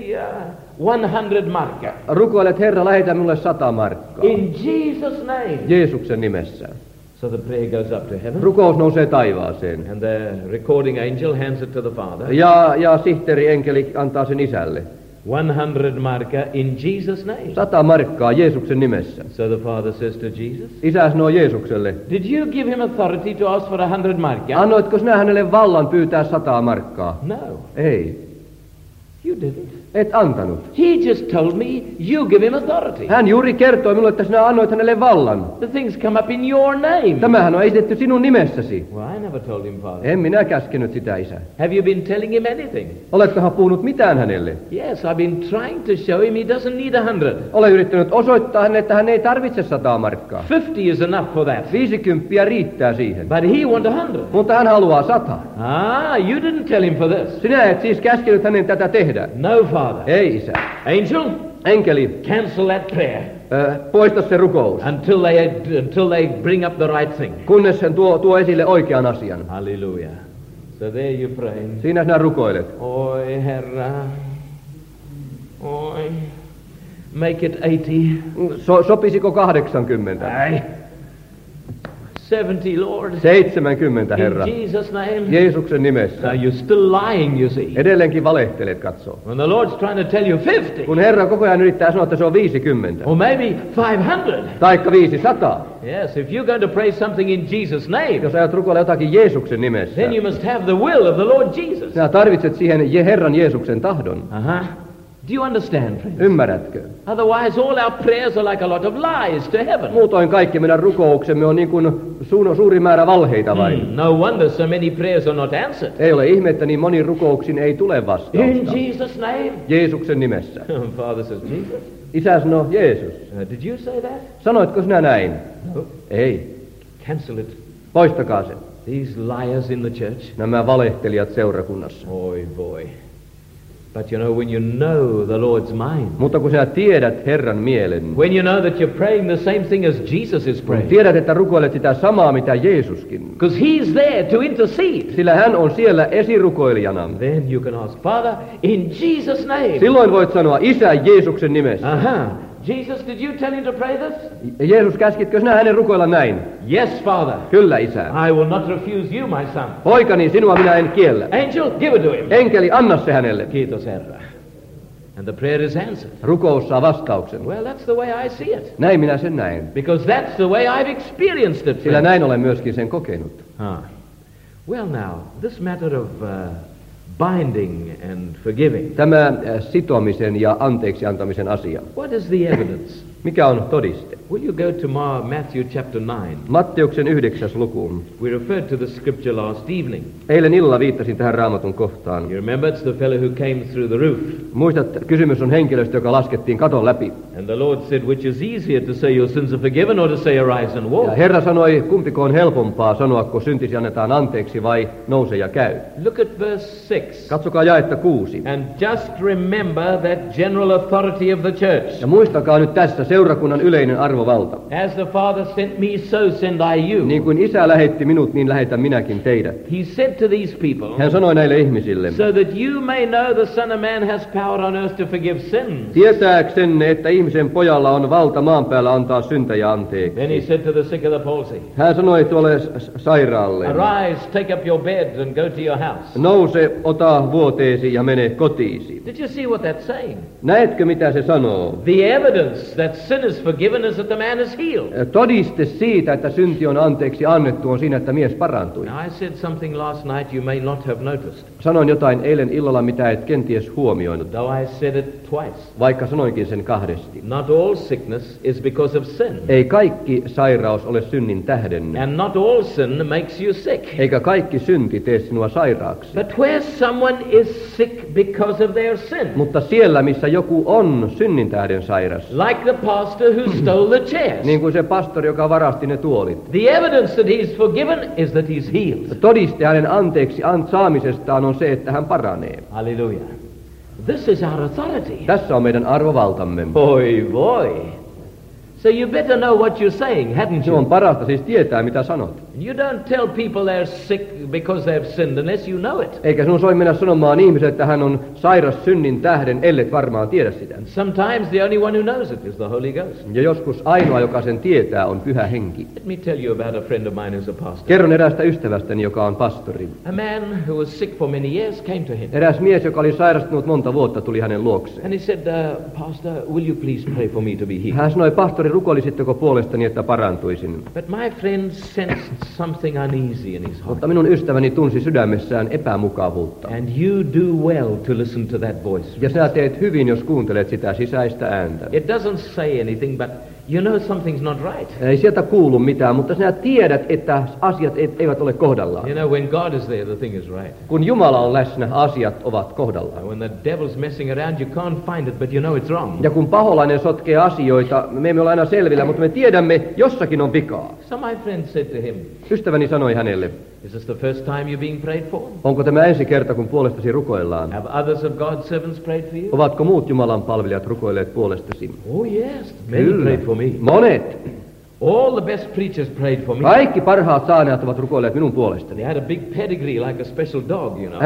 Speaker 1: 100 marker.
Speaker 2: Rukoilet, Herra, lähetä minulle 100 markkaa.
Speaker 1: In Jesus' name.
Speaker 2: Jeesuksen nimessä.
Speaker 1: So the prayer goes up to heaven.
Speaker 2: Rukous nousee taivaaseen.
Speaker 1: And the recording angel hands it to the Father.
Speaker 2: Ja sihteeri enkeli antaa sen isälle.
Speaker 1: 100 marker in Jesus' name.
Speaker 2: 100 markkaa Jeesuksen nimessä.
Speaker 1: So the Father says to Jesus,
Speaker 2: Isä sanoo Jeesukselle,
Speaker 1: did you give him authority to ask for 100 marker?
Speaker 2: annoitko sinä hänelle vallan pyytää 100 markkaa?
Speaker 1: No,
Speaker 2: Ei,
Speaker 1: you didn't.
Speaker 2: et antanut.
Speaker 1: He just told me you give him authority.
Speaker 2: Hän juuri kertoi minulle, että sinä annoit hänelle vallan.
Speaker 1: The things come up in your name.
Speaker 2: Tämähän on esitetty sinun nimessäsi.
Speaker 1: Well, I never told him, Father.
Speaker 2: En minä käskenyt sitä, isä.
Speaker 1: Have you been telling him anything?
Speaker 2: Oletkohan puhunut mitään hänelle?
Speaker 1: Yes, I've been trying to show him he doesn't need 100.
Speaker 2: Olen yrittänyt osoittaa hänelle, että hän ei tarvitse 100 markkaa.
Speaker 1: 50 is enough for that.
Speaker 2: 50 riittää siihen.
Speaker 1: But he wants 100.
Speaker 2: Mutta hän haluaa 100.
Speaker 1: Ah, you didn't tell him for this.
Speaker 2: Sinä et siis käskenyt hänen tätä tehdä.
Speaker 1: No, Father.
Speaker 2: Ei, isä.
Speaker 1: Angel,
Speaker 2: Enkeli,
Speaker 1: cancel that prayer
Speaker 2: poista se rukous,
Speaker 1: until they bring up the right thing.
Speaker 2: kunnes hän tuo esille oikean asian.
Speaker 1: Hallelujah. So there you pray.
Speaker 2: Siinä sinä rukoilet.
Speaker 1: Oi, Herra. Oi. Make it 80.
Speaker 2: Sopisiko 80?
Speaker 1: Aye. 70, Lord.
Speaker 2: 70, Herra.
Speaker 1: In Jesus' name.
Speaker 2: Jeesuksen nimessä.
Speaker 1: Now you're still lying, you see.
Speaker 2: Edelleenkin valehtelet, katsoo.
Speaker 1: When the Lord's trying to tell you 50.
Speaker 2: Kun Herra koko ajan yrittää sanoa, että se on 50.
Speaker 1: Or maybe 500.
Speaker 2: Taikka 500.
Speaker 1: Yes, if you're going to pray something in Jesus' name,
Speaker 2: Jos ajat rukoilla jotakin Jeesuksen nimessä,
Speaker 1: then you must have the will of the Lord Jesus.
Speaker 2: sinä tarvitset siihen Herran Jeesuksen tahdon.
Speaker 1: Do you understand, friends?
Speaker 2: Ymmärrätkö?
Speaker 1: Otherwise all our prayers are like a lot of lies to heaven.
Speaker 2: Muutoin kaikki meidän rukouksemme on niin kuin suuri määrä valheita vain.
Speaker 1: No wonder so many prayers are not answered.
Speaker 2: Ei ole ihme, että niin moniin rukouksiin ei tule vastausta.
Speaker 1: In Jesus' name.
Speaker 2: Jeesuksen nimessä.
Speaker 1: Father says, Jesus.
Speaker 2: Isä sanoo, Jeesus.
Speaker 1: Did you say that?
Speaker 2: Sanoitko sinä näin?
Speaker 1: No.
Speaker 2: Ei.
Speaker 1: Cancel it.
Speaker 2: Poistakaa se.
Speaker 1: These liars in the church.
Speaker 2: Nämä valehtelijat seurakunnassa.
Speaker 1: Oi boy. But you know, when you know the Lord's mind,
Speaker 2: Mutta kun sinä tiedät Herran mielen,
Speaker 1: when you know that you're praying the same thing as Jesus is praying,
Speaker 2: tiedät, että rukoilet sitä samaa, mitä Jeesuskin,
Speaker 1: because He's there to intercede,
Speaker 2: sillä hän on siellä esirukoilijana,
Speaker 1: then you can ask, Father, in Jesus' name.
Speaker 2: silloin voit sanoa, Isä Jeesuksen nimessä.
Speaker 1: Jesus, did you tell him to pray this?
Speaker 2: Jeesus, käskitkö sinä hänen rukoilla näin?
Speaker 1: Yes, Father.
Speaker 2: Kyllä, Isä.
Speaker 1: I will not refuse you, my son.
Speaker 2: Poikani, sinua minä en kiellä.
Speaker 1: Angel, give it to him.
Speaker 2: Enkeli, anna se hänelle.
Speaker 1: Kiitos, Herra. And the prayer is answered.
Speaker 2: Rukous saa vastauksen.
Speaker 1: Well, that's the way I see it.
Speaker 2: Näin minä sen näen.
Speaker 1: Because that's the way I've experienced it.
Speaker 2: Sillä näin olen myöskin sen kokenut.
Speaker 1: Well, now, this matter of binding and forgiving.
Speaker 2: Tämä sitomisen ja anteeksi antamisen asia.
Speaker 1: What is the evidence?
Speaker 2: Mikä on todiste?
Speaker 1: Will you go to Matthew chapter 9?
Speaker 2: Matteuksen 9. lukuun.
Speaker 1: We referred to the scripture last evening.
Speaker 2: Eilen illalla viittasin tähän Raamatun kohtaan.
Speaker 1: You remember it's the fellow who came through the roof.
Speaker 2: Muistat, kysymys on henkilöstä, joka laskettiin katon läpi.
Speaker 1: And the Lord said, which is easier to say your sins are forgiven or to say arise and walk?
Speaker 2: Ja Herra sanoi, kumpiko on helpompaa sanoa, kun syntisi annetaan anteeksi vai nouse ja käy.
Speaker 1: Look at verse 6.
Speaker 2: Katsokaa jaetta 6.
Speaker 1: And just remember that general authority of the church.
Speaker 2: Ja muistakaa nyt tässä seurakunnan yleinen arvovalta.
Speaker 1: As the Father sent me, so send I you.
Speaker 2: Niin kuin Isä lähetti minut, niin lähetän minäkin teidät.
Speaker 1: He said to these people,
Speaker 2: Hän sanoi näille ihmisille,
Speaker 1: so that you may know the Son of Man has power on earth to forgive sins.
Speaker 2: Tietääksenne, että ihmisen pojalla on valta maan päällä antaa syntejä anteeksi.
Speaker 1: Then he said to the sick of the palsy,
Speaker 2: Hän sanoi tuolle sairaalle,
Speaker 1: arise, take up your bed and go to your house.
Speaker 2: nouse, ota vuoteesi ja mene kotiisi.
Speaker 1: Did you see what that's saying?
Speaker 2: Näetkö, mitä se sanoo?
Speaker 1: The evidence that sin is forgiven is that the man is healed.
Speaker 2: Todiste siitä, että synti on anteeksi annettu, on siinä, että mies parantui.
Speaker 1: Now I said something last night you may not have noticed.
Speaker 2: Sanoin jotain eilen illalla, mitä et kenties huomioinut,
Speaker 1: Though I said it twice.
Speaker 2: vaikka sanoinkin sen kahdesti.
Speaker 1: Not all sickness is because of sin.
Speaker 2: Ei kaikki sairaus ole synnin tähden,
Speaker 1: And not all sin makes you sick.
Speaker 2: eikä kaikki synti tee sinua sairaaksi.
Speaker 1: But where someone is sick because of their sin,
Speaker 2: Mutta siellä, missä joku on synnin tähden sairas,
Speaker 1: like the pastor who stole the chairs,
Speaker 2: niin kuin se pastori, joka varasti ne tuolit,
Speaker 1: the evidence that he's forgiven is that he's healed.
Speaker 2: todiste hänen anteeksi saamisestaan on se, että hän paranee.
Speaker 1: Hallelujah. This is our authority.
Speaker 2: Tässä on meidän arvovaltamme.
Speaker 1: Boy, boy. So you better know what you're saying, hadn't
Speaker 2: Se on
Speaker 1: you?
Speaker 2: parasta siis tietää, mitä sanot.
Speaker 1: You don't tell people they're sick because they've sinned unless you know it.
Speaker 2: Eikä sinun soi mennä sanomaan ihmiselle, että hän on sairas synnin tähden, ellet varmaan tiedä sitä.
Speaker 1: Sometimes the only one who knows it is the Holy Ghost.
Speaker 2: Ja joskus ainoa, joka sen tietää, on Pyhä Henki.
Speaker 1: Let me tell you about a friend of mine who's a pastor.
Speaker 2: Kerron eräästä ystävästäni, joka on pastori.
Speaker 1: A man who was sick for many years came to him.
Speaker 2: Eräs mies, joka oli sairastunut monta vuotta, tuli hänen luokseen.
Speaker 1: And he said, Pastor, will you please pray for me to be healed?
Speaker 2: Hän sanoi, pastori, rukoilisitteko puolestani, että parantuisin?
Speaker 1: But my friend sensed something uneasy in his heart.
Speaker 2: Mutta minun ystäväni tunsi sydämessään epämukavuutta.
Speaker 1: And you do well to listen to that voice.
Speaker 2: Ja sinä teet hyvin, jos kuuntelet sitä sisäistä ääntä.
Speaker 1: It doesn't say anything, but you know something's not right.
Speaker 2: Ei sieltä kuulu mitään, mutta sinä tiedät, että asiat eivät ole kohdallaan.
Speaker 1: You know, when God is there, the thing is right.
Speaker 2: Kun Jumala on läsnä, asiat ovat kohdallaan.
Speaker 1: When the devil's messing around, you can't find it, but you know it's wrong.
Speaker 2: Ja kun paholainen sotkee asioita, me emme ole aina selvillä, mutta me tiedämme, jossakin on vikaa.
Speaker 1: So my friend said to him,
Speaker 2: Ystäväni sanoi hänelle,
Speaker 1: is this the first time you're being prayed for?
Speaker 2: onko tämä ensi kerta, kun puolestasi rukoillaan?
Speaker 1: Have others of God's servants prayed for you?
Speaker 2: Ovatko muut Jumalan palvelijat rukoilleet puolestasi?
Speaker 1: Oh yes, many prayed for me.
Speaker 2: Monet.
Speaker 1: All the best preachers prayed for me.
Speaker 2: Kaikki parhaat saarnaajat ovat rukoilleet minun puolestani.
Speaker 1: They had a big pedigree like a special dog, you know.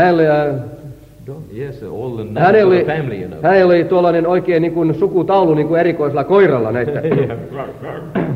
Speaker 1: Dog, yes, all the names of the family, you know.
Speaker 2: Hänellä oli tuollainen oikein niin kuin sukutaulu niin kuin erikoisella koiralla näitä.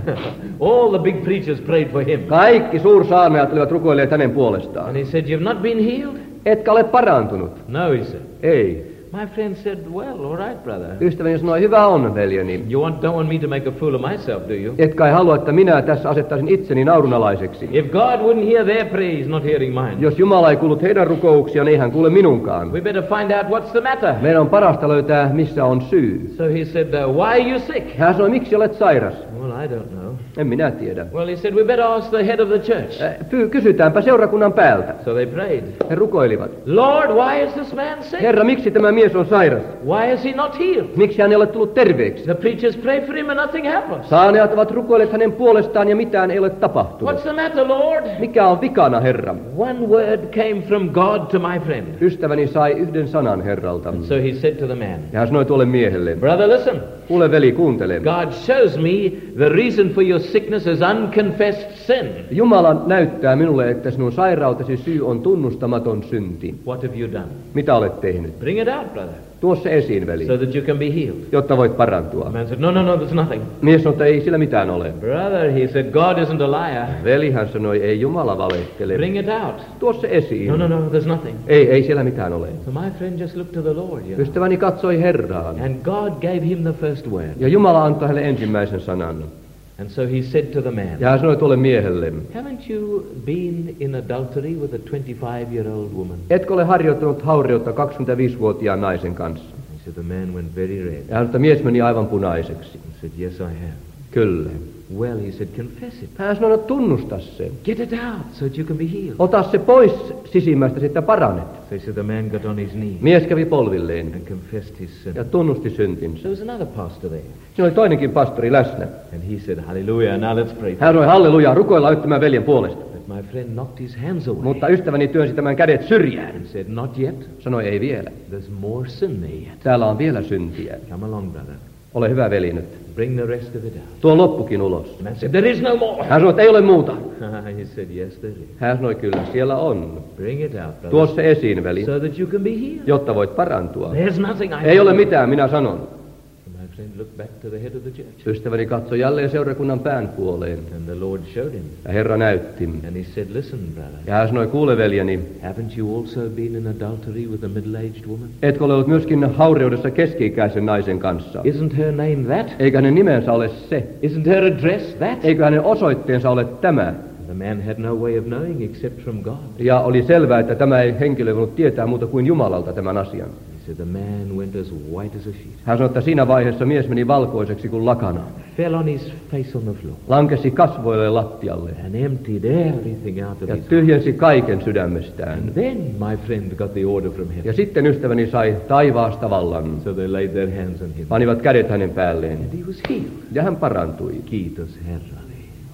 Speaker 1: All the big preachers prayed for him.
Speaker 2: Kaikki suursaarnaajat olivat rukoilleet hänen puolestaan.
Speaker 1: And he said, "You've not been healed?"
Speaker 2: Etkä ole parantunut?
Speaker 1: No, he said.
Speaker 2: Ei.
Speaker 1: My friend said, "Well, all right, brother.
Speaker 2: Ystäväni sanoi, hyvä on, veljeni.
Speaker 1: You don't want me to make a fool of myself, do you?
Speaker 2: Etkä ei halua, että minä tässä asettaisin itseni naurunalaiseksi.
Speaker 1: If God wouldn't hear their praise, not hearing mine.
Speaker 2: Jos Jumala ei kuullut heidän rukouksiaan, ei hän kuule minunkaan.
Speaker 1: We better find out what's the matter."
Speaker 2: Meidän on parasta löytää, missä on syy.
Speaker 1: So he said, "Why are you sick?"
Speaker 2: Hän sanoi, miksi olet sairas?
Speaker 1: Well, I don't know.
Speaker 2: En minä tiedä.
Speaker 1: Well, he said, "We better ask the head of the church."
Speaker 2: Kysytäänpä seurakunnan päältä.
Speaker 1: So they prayed.
Speaker 2: He rukoilivat.
Speaker 1: "Lord, why is this man sick?
Speaker 2: Herra, miksi tämä mies on sairas?
Speaker 1: Why is he not healed?"
Speaker 2: Miksi hän ei ole tullut terveeksi?
Speaker 1: The preachers prayed for him and nothing happened.
Speaker 2: Saarnaajat ovat rukoilleet hänen puolestaan ja mitään ei ole tapahtunut.
Speaker 1: What's the matter, Lord?
Speaker 2: Mikä on vikana, Herra?
Speaker 1: One word came from God to my friend.
Speaker 2: Ystäväni sai yhden sanan Herralta.
Speaker 1: So he said to the man,
Speaker 2: Ja hän sanoi tuolle miehelle,
Speaker 1: "Brother, listen.
Speaker 2: kuule veli, kuuntele.
Speaker 1: God shows me the reason for your sickness is unconfessed sin.
Speaker 2: Jumala näyttää minulle, että sinun sairautesi syy on tunnustamaton synti.
Speaker 1: What have you done?
Speaker 2: Mitä olet tehnyt?
Speaker 1: Bring it out, brother,
Speaker 2: Tuo se esiin, veli,
Speaker 1: so that you can be healed."
Speaker 2: jotta voit parantua.
Speaker 1: The man said, No, there's nothing."
Speaker 2: Mies sanoi, että ei sillä mitään ole.
Speaker 1: Brother, he said, "God isn't a liar.
Speaker 2: Veli, hän sanoi, ei Jumala valehtele.
Speaker 1: Bring it out."
Speaker 2: Tuo se esiin.
Speaker 1: No, there's nothing.
Speaker 2: Ei siellä mitään ole.
Speaker 1: So my friend just looked to the Lord, you know.
Speaker 2: Ystäväni katsoi Herraan.
Speaker 1: And God gave him the first word.
Speaker 2: Ja Jumala antoi hänelle ensimmäisen sanan.
Speaker 1: And so he said to the man,
Speaker 2: Ja hän sanoi tuolle miehelle,
Speaker 1: "Haven't you been in adultery with a 25-year-old woman?"
Speaker 2: etkö ole harjoittanut hauriutta 25-vuotiaan naisen kanssa?
Speaker 1: He said the man went very red.
Speaker 2: Ja hän sanoi, että mies meni aivan punaiseksi.
Speaker 1: He said, "Yes, I have."
Speaker 2: Kyllä.
Speaker 1: Well, he said, "Confess it.
Speaker 2: Hän sanoi, että tunnusta se.
Speaker 1: Get it out so that you can be healed."
Speaker 2: Ota se pois sisimmästä, sitten paranet.
Speaker 1: So he said the man got on his knees
Speaker 2: Mies kävi polvilleen
Speaker 1: and confessed his sin.
Speaker 2: ja tunnusti syntinsä.
Speaker 1: There was another pastor there.
Speaker 2: Siinä oli toinenkin pastori läsnä.
Speaker 1: And he said, "Hallelujah, now let's pray."
Speaker 2: Hän sanoi, halleluja, rukoillaan nyt tämän veljen puolesta.
Speaker 1: But my friend knocked his hands away
Speaker 2: Mutta ystäväni työnsi tämän kädet syrjään.
Speaker 1: and said, "Not yet.
Speaker 2: Sanoi, ei vielä.
Speaker 1: There's more sin there yet.
Speaker 2: Täällä on vielä syntiä.
Speaker 1: Come along, brother.
Speaker 2: Ole hyvä veli nyt.
Speaker 1: Bring the rest of it out."
Speaker 2: Tuo loppukin ulos.
Speaker 1: The man said, "There is no more."
Speaker 2: Hän sanoi, että ei ole muuta.
Speaker 1: He said, "Yes, there is.
Speaker 2: Hän sanoi, kyllä siellä on.
Speaker 1: Bring it out,
Speaker 2: Tuo
Speaker 1: brother,
Speaker 2: se esiin, veli,
Speaker 1: so that you can be healed."
Speaker 2: jotta voit parantua.
Speaker 1: There's nothing I
Speaker 2: Ei ole
Speaker 1: can do.
Speaker 2: mitään, minä sanon.
Speaker 1: My friend looked back to the head of the church,
Speaker 2: Ystäväni katsoi jälleen seurakunnan pään puoleen.
Speaker 1: and the Lord showed him,
Speaker 2: Ja Herra näytti.
Speaker 1: and he said, "Listen, brother,
Speaker 2: Ja hän sanoi, kuule veljeni,
Speaker 1: haven't you also been in adultery with a middle-aged woman?
Speaker 2: etkö ole ollut myöskin haureudessa keski-ikäisen naisen kanssa?
Speaker 1: Isn't her name that?
Speaker 2: Eikä hänen nimensä ole se.
Speaker 1: Isn't her address that?"
Speaker 2: Eikö hänen osoitteensa ole tämä?
Speaker 1: The man had no way of knowing except from God.
Speaker 2: Ja oli selvää, että tämä ei henkilö voinut tietää muuta kuin Jumalalta tämän asian.
Speaker 1: He said the man went as white as a sheet,
Speaker 2: Hän sanoi, että siinä vaiheessa mies meni valkoiseksi kuin lakana.
Speaker 1: fell on his face on the floor,
Speaker 2: Lankesi kasvoille lattialle
Speaker 1: and emptied everything out of
Speaker 2: ja
Speaker 1: his heart.
Speaker 2: tyhjensi kaiken sydämestään.
Speaker 1: And then my friend got the order from heaven.
Speaker 2: Ja sitten ystäväni sai taivaasta vallan.
Speaker 1: So they laid their hands on him,
Speaker 2: Panivat kädet hänen päälleen.
Speaker 1: and he was healed.
Speaker 2: Ja hän parantui.
Speaker 1: Kiitos Herralle.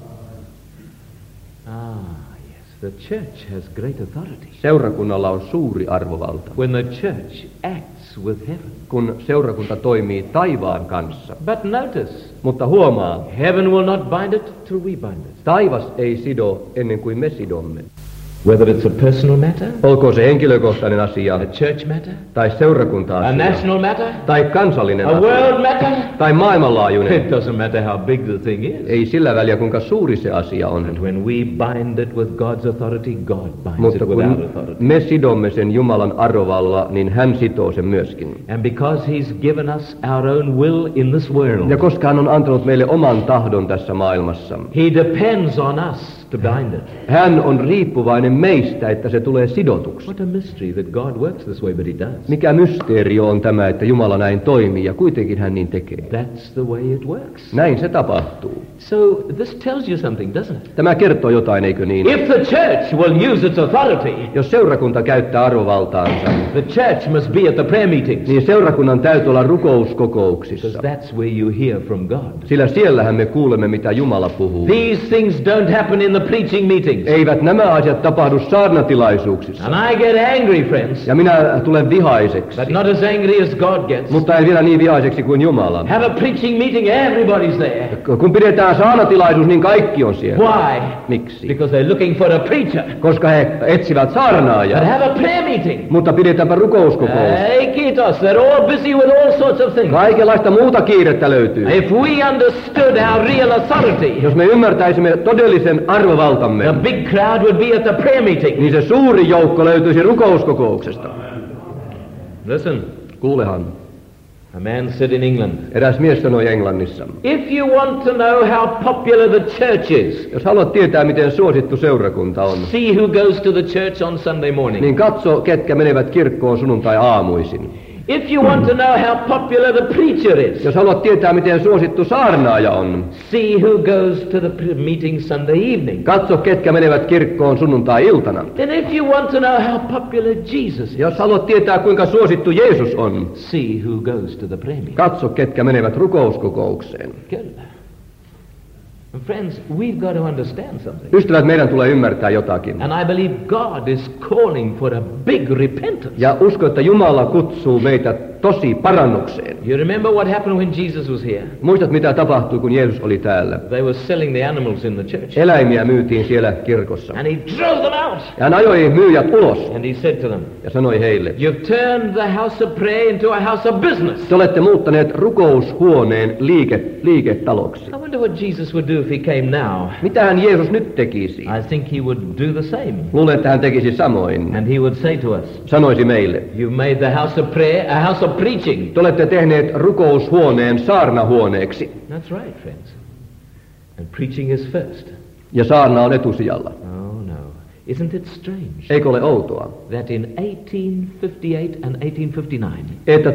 Speaker 1: Yes, the church has great authority.
Speaker 2: Seurakunnalla on suuri arvovalta,
Speaker 1: When the church acts with heaven.
Speaker 2: kun seurakunta toimii taivaan kanssa.
Speaker 1: But notice,
Speaker 2: Mutta huomaa,
Speaker 1: heaven will not bind it till we bind it.
Speaker 2: taivas ei sido ennen kuin me sidomme.
Speaker 1: Whether it's a personal matter,
Speaker 2: Olkoon se henkilökohtainen asia,
Speaker 1: a church matter,
Speaker 2: tai
Speaker 1: a
Speaker 2: seurakunta-asia,
Speaker 1: national matter,
Speaker 2: tai kansallinen
Speaker 1: a
Speaker 2: asia,
Speaker 1: world matter.
Speaker 2: tai maailmanlaajuinen.
Speaker 1: It doesn't matter how big the thing is.
Speaker 2: Ei sillä väliä, kuinka suuri se asia on.
Speaker 1: And when we bind it with God's authority, God binds
Speaker 2: Mutta
Speaker 1: it with our
Speaker 2: kun
Speaker 1: authority.
Speaker 2: me sidomme sen Jumalan arvovalla, niin hän sitoo sen myöskin.
Speaker 1: And because He's given us our own will in this world,
Speaker 2: Ja koska hän on antanut meille oman tahdon tässä maailmassa,
Speaker 1: He depends on us to bind it.
Speaker 2: hän on riippuvainen meistä, että se tulee sidotuksi.
Speaker 1: What a mystery that God works this way, but He does.
Speaker 2: Mikä mysteerio on tämä, että Jumala näin toimii, ja kuitenkin hän niin tekee.
Speaker 1: That's the way it works.
Speaker 2: Näin se tapahtuu.
Speaker 1: So this tells you something, doesn't it?
Speaker 2: Tämä kertoo jotain, eikö niin?
Speaker 1: If the church will use its authority,
Speaker 2: Jos seurakunta käyttää arvovaltaansa,
Speaker 1: the church must be at the prayer meetings,
Speaker 2: niin seurakunnan täytyy olla
Speaker 1: because
Speaker 2: rukouskokouksissa.
Speaker 1: that's where you hear from God.
Speaker 2: Sillä siellähän me kuulemme, mitä Jumala puhuu.
Speaker 1: These things don't happen in the preaching meetings.
Speaker 2: Eivät nämä asiat tapahdu saarnatilaisuuksissa.
Speaker 1: And I get angry, friends.
Speaker 2: Ja minä tulen vihaiseksi.
Speaker 1: But not as angry as God gets.
Speaker 2: Mutta en vielä niin vihaiseksi kuin Jumala.
Speaker 1: Have a preaching meeting, everybody's there.
Speaker 2: Kun pidetään saarnatilaisuus, niin kaikki on siellä.
Speaker 1: Why?
Speaker 2: Miksi?
Speaker 1: Because they're looking for a preacher.
Speaker 2: Koska he etsivät
Speaker 1: But
Speaker 2: saarnaajaa.
Speaker 1: have a prayer meeting.
Speaker 2: Mutta pidetäänpä rukouskokous.
Speaker 1: Hey, kiitos. They're all busy with all sorts of things.
Speaker 2: Kaikenlaista muuta kiirettä löytyy.
Speaker 1: If we understood our real authority,
Speaker 2: Jos me ymmärtäisimme todellisen arvovaltamme,
Speaker 1: the big crowd would be at the prayer meeting.
Speaker 2: niin se suuri joukko löytyisi rukouskokouksesta.
Speaker 1: Listen,
Speaker 2: Kuulehan,
Speaker 1: a man said in England,
Speaker 2: eräs mies sanoi Englannissa.
Speaker 1: if you want to know how popular the church is,
Speaker 2: Jos haluat tietää, miten suosittu seurakunta on,
Speaker 1: see who goes to the church on Sunday morning.
Speaker 2: niin katso, ketkä menevät kirkkoon sunnuntai-aamuisin.
Speaker 1: If you want to know how popular the preacher is,
Speaker 2: Jos haluat tietää, miten suosittu saarnaaja on,
Speaker 1: see who goes to the meeting Sunday evening.
Speaker 2: katso, ketkä menevät kirkkoon sunnuntai-iltana.
Speaker 1: And if you want to know how popular Jesus is,
Speaker 2: Jos haluat tietää, kuinka suosittu Jeesus on,
Speaker 1: see who goes to the prayer meeting.
Speaker 2: katso, ketkä menevät rukouskokoukseen.
Speaker 1: Kyllä. And friends, we've got to understand something.
Speaker 2: Ystävät, meidän tulee ymmärtää jotakin.
Speaker 1: And I believe God is calling for a big repentance.
Speaker 2: Ja usko, että Jumala kutsuu meitä tosi parannukseen.
Speaker 1: You remember what happened when Jesus was here?
Speaker 2: Muistat, mitä tapahtui, kun Jeesus oli täällä?
Speaker 1: They were selling the animals in the church.
Speaker 2: Eläimiä myytiin siellä kirkossa.
Speaker 1: And he drove them out.
Speaker 2: Ja hän ajoi myyjät ulos
Speaker 1: And he said to them,
Speaker 2: ja sanoi heille,
Speaker 1: you've turned the house of prayer into a house of business.
Speaker 2: te olette muuttaneet rukoushuoneen liiketaloksi.
Speaker 1: I wonder what Jesus would do if he came now.
Speaker 2: Mitähän Jeesus nyt tekisi?
Speaker 1: I think he would do the same.
Speaker 2: Luulen, että hän tekisi samoin.
Speaker 1: And he would say to us,
Speaker 2: Sanoisi meille,
Speaker 1: you've made the house of prayer a house of preaching.
Speaker 2: te olette tehneet rukoushuoneen saarnahuoneeksi.
Speaker 1: That's right, friends. And preaching is first.
Speaker 2: Ja saarna on etusijalla.
Speaker 1: Oh no. Isn't it strange
Speaker 2: Eikö ole outoa,
Speaker 1: that in 1858 and 1859,
Speaker 2: että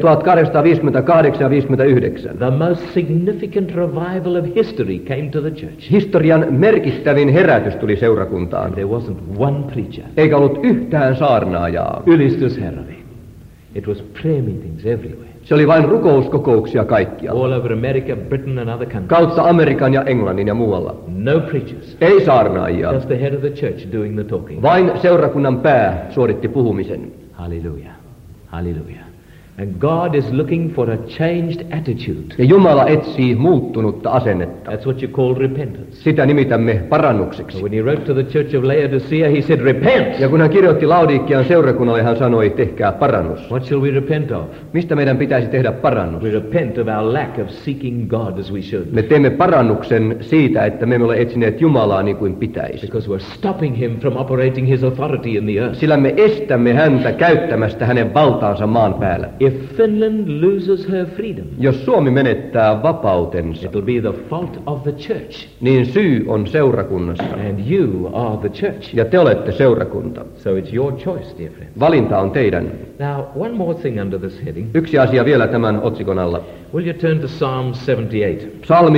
Speaker 2: 1858 ja 59
Speaker 1: the most significant revival of history came to the church.
Speaker 2: historian merkittävin herätys tuli seurakuntaan.
Speaker 1: There wasn't one preacher.
Speaker 2: Eikä ollut yhtään saarnaajaa.
Speaker 1: Ylistus Herralle. It was prayer meetings everywhere.
Speaker 2: Se oli vain rukouskokouksia kaikkialla.
Speaker 1: All over America, Britain and other countries.
Speaker 2: Kautta Amerikan ja Englannin ja muualla.
Speaker 1: No preachers.
Speaker 2: Ei saarnaajia.
Speaker 1: Just the head of the church doing the talking.
Speaker 2: Vain seurakunnan pää suoritti puhumisen.
Speaker 1: Hallelujah. Hallelujah. And God is looking for a changed attitude.
Speaker 2: Ja Jumala etsii muuttunutta asennetta.
Speaker 1: That's what you call repentance.
Speaker 2: Sitä nimitämme
Speaker 1: So
Speaker 2: parannukseksi.
Speaker 1: when he wrote to the church of Laodicea, he said, repent.
Speaker 2: Ja kun hän kirjoitti Laodikian seurakunnalle, hän sanoi, tehkää parannus.
Speaker 1: What shall we repent of?
Speaker 2: Mistä meidän pitäisi tehdä parannus?
Speaker 1: We repent of our lack of seeking God as we should.
Speaker 2: Me teemme parannuksen siitä, että me emme ole etsineet Jumalaa niin kuin pitäisi.
Speaker 1: Because we're stopping him from operating his authority in the earth.
Speaker 2: Sillä me estämme häntä käyttämästä hänen valtaansa maan päällä.
Speaker 1: If Finland loses her freedom,
Speaker 2: Jos Suomi menettää vapautensa,
Speaker 1: it'll be the fault of the church.
Speaker 2: niin syy on seurakunnassa.
Speaker 1: And you are the church.
Speaker 2: Ja te olette seurakunta.
Speaker 1: So it's your choice, dear friends.
Speaker 2: Valinta on teidän.
Speaker 1: Now, one more thing under this heading.
Speaker 2: Yksi asia vielä tämän otsikon alla.
Speaker 1: Will you turn to Psalm 78
Speaker 2: Psalmi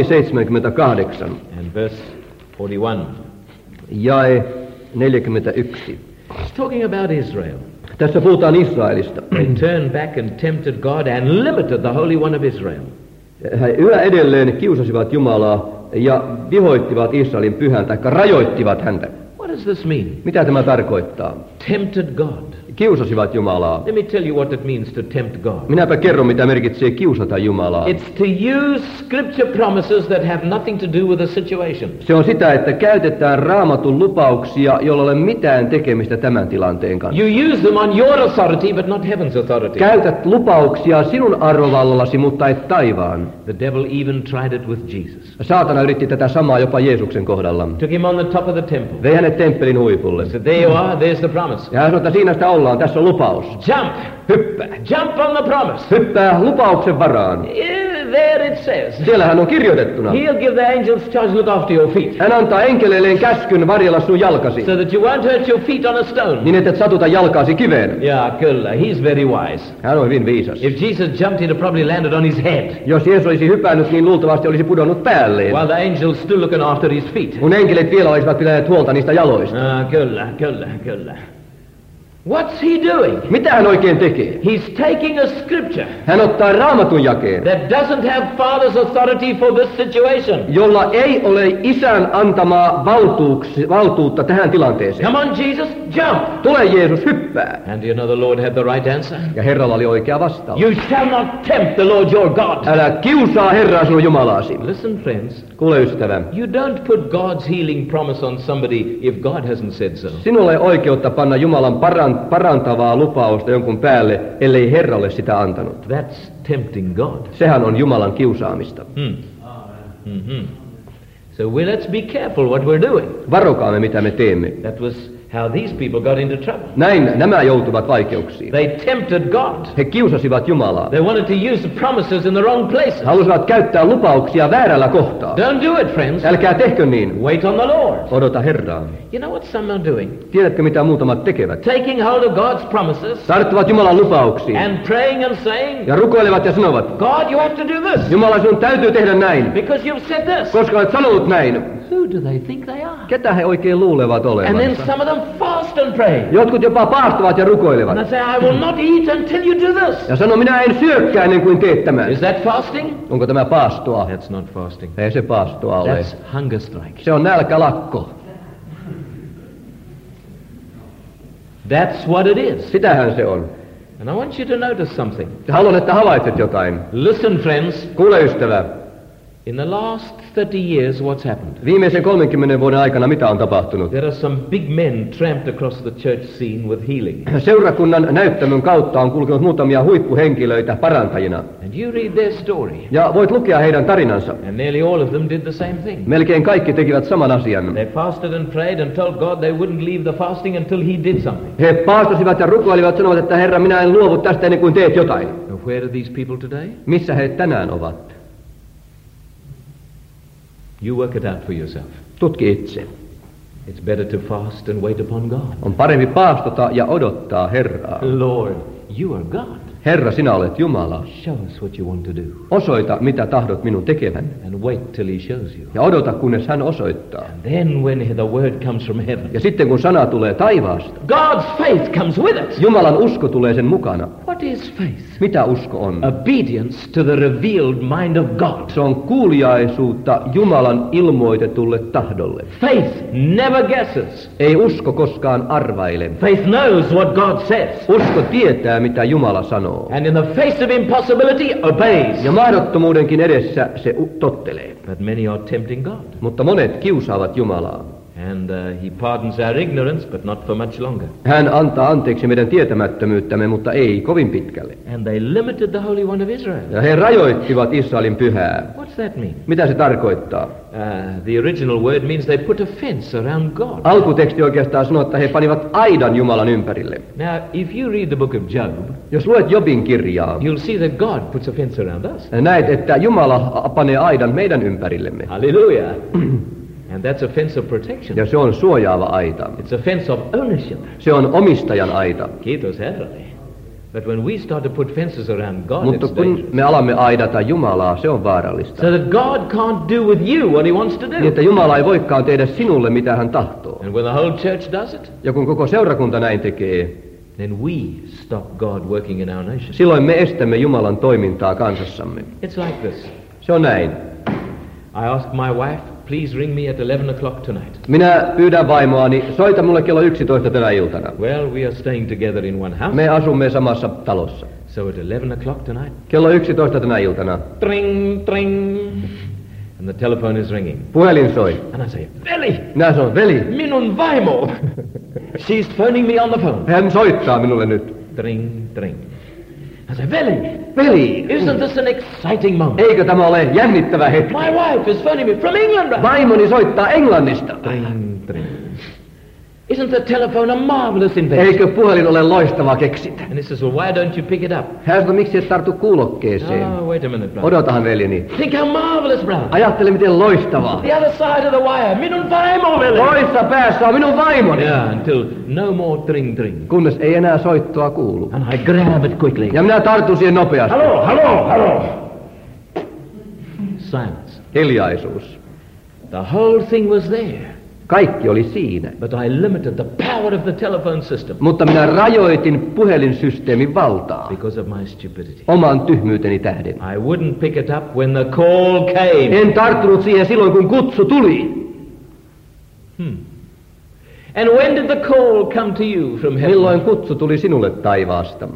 Speaker 2: 78,
Speaker 1: and verse 41?
Speaker 2: jae 41.
Speaker 1: It's talking about Israel.
Speaker 2: Tässä puhutaan Israelista.
Speaker 1: They turned back and tempted God and limited the Holy One of Israel.
Speaker 2: He yhä edelleen kiusasivat Jumalaa ja vihoittivat Israelin pyhän, tai rajoittivat häntä.
Speaker 1: What does this mean?
Speaker 2: Mitä tämä tarkoittaa?
Speaker 1: Tempted God.
Speaker 2: Kiusasivat Jumalaa.
Speaker 1: Let me tell you what it means to tempt God.
Speaker 2: Minäpä kerron, mitä merkitsee kiusata Jumalaa.
Speaker 1: It's to use scripture promises that have nothing to do with the situation.
Speaker 2: Se on sitä, että käytetään Raamatun lupauksia, joilla ei ole mitään tekemistä tämän tilanteen kanssa.
Speaker 1: You use them on your authority, but not heaven's authority.
Speaker 2: Käytät lupauksia sinun arvovallallasi, mutta et taivaan.
Speaker 1: The devil even tried it with Jesus.
Speaker 2: Saatana yritti tätä samaa jopa Jeesuksen kohdalla.
Speaker 1: Took him on the top of the temple.
Speaker 2: Vei hänet temppelin huipulle.
Speaker 1: So there you are, there's the promise.
Speaker 2: Ja hän sanoi, että siinä sitä ollaan, tässä on lupaus.
Speaker 1: Jump!
Speaker 2: Hyppää.
Speaker 1: Jump on the promise.
Speaker 2: Hyppää lupauksen varaan.
Speaker 1: There it says.
Speaker 2: Siellähän on kirjoitettuna.
Speaker 1: He'll give the angels charge to look after your feet,
Speaker 2: Hän antaa enkeleilleen käskyn varjella sun jalkasi,
Speaker 1: so that you won't hurt your feet on a stone.
Speaker 2: niin et satuta jalkaasi kiveen.
Speaker 1: Yeah, kyllä. He's very wise.
Speaker 2: Hän on hyvin viisas.
Speaker 1: If Jesus jumped, he'd have probably landed on his head,
Speaker 2: Jos Jeesus olisi hypännyt, niin luultavasti olisi pudonnut päälleen.
Speaker 1: while the angels still looking after his feet.
Speaker 2: Kun enkelit vielä olisivat pitäneet huolta niistä jaloista.
Speaker 1: Kyllä, kyllä, kyllä. What's he doing?
Speaker 2: Mitä hän oikein tekee?
Speaker 1: He's taking a scripture
Speaker 2: Hän ottaa raamatun jakeen,
Speaker 1: that doesn't have Father's authority for this situation.
Speaker 2: jolla ei ole isän antamaa valtuutta tähän tilanteeseen.
Speaker 1: Come on, Jesus, jump!
Speaker 2: Tule Jeesus, hyppää.
Speaker 1: And do you know the Lord had the right answer?
Speaker 2: Ja Herralla oli oikea vastaus.
Speaker 1: You shall not tempt the Lord your God.
Speaker 2: Älä kiusaa Herraa sinun Jumalaasi.
Speaker 1: Listen, friends.
Speaker 2: Kuule ystävä,
Speaker 1: You don't put God's healing promise on somebody if God hasn't said so.
Speaker 2: sinulla ei oikeutta panna Jumalan parantavaa lupausta jonkun päälle, ellei Herralle sitä antanut.
Speaker 1: That's tempting God.
Speaker 2: Sehän on Jumalan kiusaamista.
Speaker 1: So let's be careful what we're doing.
Speaker 2: Varokaamme, mitä me teemme.
Speaker 1: That was how these people got into trouble.
Speaker 2: Näin nämä joutuvat vaikeuksiin.
Speaker 1: They tempted God.
Speaker 2: He kiusasivat Jumalaa.
Speaker 1: They wanted to use the promises in the wrong places.
Speaker 2: Halusivat käyttää lupauksia väärällä kohtaa.
Speaker 1: Don't do it, friends.
Speaker 2: Älkää tehkö niin.
Speaker 1: Wait on the Lord.
Speaker 2: Odota Herraa.
Speaker 1: You know what some are doing?
Speaker 2: Tiedätkö, mitä muutamat tekevät?
Speaker 1: Taking hold of God's promises
Speaker 2: Tarttuvat Jumalan lupauksiin
Speaker 1: and praying and saying,
Speaker 2: ja rukoilevat ja sanovat,
Speaker 1: God, you have to do this
Speaker 2: Jumala, sinun täytyy tehdä näin,
Speaker 1: because you've said this.
Speaker 2: koska olet sanonut näin.
Speaker 1: Who do they think they are?
Speaker 2: Ketä he oikein luulevat
Speaker 1: And then
Speaker 2: olevansa?
Speaker 1: some of them fast and pray.
Speaker 2: Jotkut jopa paastavat ja rukoilevat.
Speaker 1: And they say, I will not eat until you do this.
Speaker 2: Ja sano, minä en syökkää ennen kuin teet tämän.
Speaker 1: Is that fasting?
Speaker 2: Onko tämä paastoa?
Speaker 1: That's not fasting.
Speaker 2: Ei se paastoa ole.
Speaker 1: That's hunger strike.
Speaker 2: Se on nälkälakko.
Speaker 1: That's what it is.
Speaker 2: Sitähän se on.
Speaker 1: And I want you to notice something.
Speaker 2: Haluan, että havaitset jotain.
Speaker 1: Listen, friends.
Speaker 2: Kuule ystävä,
Speaker 1: In the last 30 years, what's happened?
Speaker 2: viimeisen 30 vuoden aikana mitä on tapahtunut?
Speaker 1: There are some big men tramped across the church scene with healing.
Speaker 2: Seurakunnan näyttämön kautta on kulkenut muutamia huippuhenkilöitä parantajina.
Speaker 1: And you read their story.
Speaker 2: Ja voit lukea heidän tarinansa.
Speaker 1: And nearly all of them did the same thing.
Speaker 2: Melkein kaikki tekivät saman asian.
Speaker 1: They fasted and prayed and told God they wouldn't leave the fasting until he did something.
Speaker 2: He paastosivat ja rukoilivat, sanovat, että Herra, minä en luovu tästä ennen kuin teet jotain.
Speaker 1: Now, where are these people today?
Speaker 2: Missä he tänään ovat?
Speaker 1: You work it out for yourself.
Speaker 2: Tutki itse.
Speaker 1: It's better to fast and wait upon God.
Speaker 2: On parempi paastota ja odottaa Herraa.
Speaker 1: Lord, you are God.
Speaker 2: Herra, sinä olet Jumala.
Speaker 1: Show us what you want to do.
Speaker 2: Osoita, mitä tahdot minun tekevän.
Speaker 1: And wait till he shows you.
Speaker 2: Ja odota, kunnes hän osoittaa.
Speaker 1: And then when the word comes from heaven,
Speaker 2: Ja sitten kun sana tulee taivaasta,
Speaker 1: God's faith comes with it.
Speaker 2: Jumalan usko tulee sen mukana.
Speaker 1: What is faith?
Speaker 2: Mitä usko on?
Speaker 1: Obedience to the revealed mind of God.
Speaker 2: Se on kuuliaisuutta Jumalan ilmoitetulle tahdolle.
Speaker 1: Faith never guesses.
Speaker 2: Ei usko koskaan arvaile.
Speaker 1: Faith knows what God says.
Speaker 2: Usko tietää, mitä Jumala sanoo.
Speaker 1: And in the face of impossibility, obeys.
Speaker 2: Ja mahdottomuudenkin edessä se tottelee.
Speaker 1: But many are tempting God.
Speaker 2: Mutta monet kiusaavat Jumalaa.
Speaker 1: And he pardons our ignorance, but not for much longer.
Speaker 2: Hän antaa anteeksi meidän tietämättömyyttämme, mutta ei kovin pitkälle.
Speaker 1: And they limited the Holy One of Israel.
Speaker 2: Ja he rajoittivat Israelin pyhää.
Speaker 1: What's that mean?
Speaker 2: Mitä se tarkoittaa?
Speaker 1: The original word means they put a fence around God.
Speaker 2: Alkuteksti oikeastaan sanoo, että he panivat aidan Jumalan ympärille.
Speaker 1: Now, if you read the book of Job,
Speaker 2: Jos luet Jobin kirjaa,
Speaker 1: you'll see that God puts a fence around us.
Speaker 2: näet, että Jumala panee aidan meidän ympärillemme.
Speaker 1: Hallelujah. And that's a fence of protection.
Speaker 2: Ja se on suojaava aita.
Speaker 1: It's a fence of ownership.
Speaker 2: Se on omistajan aita.
Speaker 1: Kiitos Herralle. But when we start to put fences around God,
Speaker 2: Mutta
Speaker 1: it's
Speaker 2: kun
Speaker 1: dangerous.
Speaker 2: me alamme aidata Jumalaa, se on vaarallista.
Speaker 1: So that God can't do with you what he wants to
Speaker 2: Niin,
Speaker 1: do.
Speaker 2: että Jumala ei voikaan tehdä sinulle, mitä hän tahtoo.
Speaker 1: And when the whole church does it,
Speaker 2: Ja kun koko seurakunta näin tekee,
Speaker 1: then we stop God working in our nation.
Speaker 2: silloin me estämme Jumalan toimintaa kansassamme.
Speaker 1: It's like this.
Speaker 2: Se on näin.
Speaker 1: I asked my wife, please ring me at 11 o'clock tonight.
Speaker 2: Minä pyydän vaimoani, soita mulle kello 11 tänä iltana.
Speaker 1: Well, we are staying together in one house.
Speaker 2: Me asumme samassa talossa.
Speaker 1: So at 11 o'clock tonight,
Speaker 2: Kello 11 tänä iltana.
Speaker 1: tring, tring, and the telephone is ringing.
Speaker 2: Puhelin soi.
Speaker 1: And I say, Veli,
Speaker 2: Minä sanon, veli,
Speaker 1: minun vaimo. She's phoning me on the phone.
Speaker 2: hän soittaa minulle nyt.
Speaker 1: Tring, tring. I say, Veli,
Speaker 2: Veli,
Speaker 1: isn't this an exciting moment?
Speaker 2: eikö tämä ole jännittävä hetki?
Speaker 1: My wife is phoning me from England. Right?
Speaker 2: Vaimoni soittaa Englannista.
Speaker 1: Tring, tring. Isn't the telephone a marvelous invention?
Speaker 2: Eikö puhelin ole loistava keksitä?
Speaker 1: And he says, well, why don't you pick it up?
Speaker 2: Hän sanoi, miksi et tartu kuulokkeeseen?
Speaker 1: Oh, wait a minute, brother.
Speaker 2: Odotahan veljeni.
Speaker 1: Think how marvelous, brother.
Speaker 2: Ajattele, miten loistavaa.
Speaker 1: The other side of the wire, minun vaimo, Veli.
Speaker 2: Toissa päässä on minun vaimoni.
Speaker 1: Yeah, until no more tring, tring.
Speaker 2: Kunnes ei enää soittoa kuulu.
Speaker 1: And I grab it quickly.
Speaker 2: Ja minä tartun siihen nopeasti.
Speaker 1: Hello. Silence.
Speaker 2: Hiljaisuus.
Speaker 1: The whole thing was there.
Speaker 2: Kaikki oli siinä.
Speaker 1: But I limited the power of the telephone system
Speaker 2: Mutta minä rajoitin puhelinsysteemin valtaa
Speaker 1: because of my stupidity.
Speaker 2: oman tyhmyyteni tähden.
Speaker 1: I wouldn't pick it up when the call came.
Speaker 2: En tarttunut siihen silloin, kun kutsu tuli.
Speaker 1: And when did the call come to you from heaven?
Speaker 2: Milloin kutsu tuli sinulle taivaasta?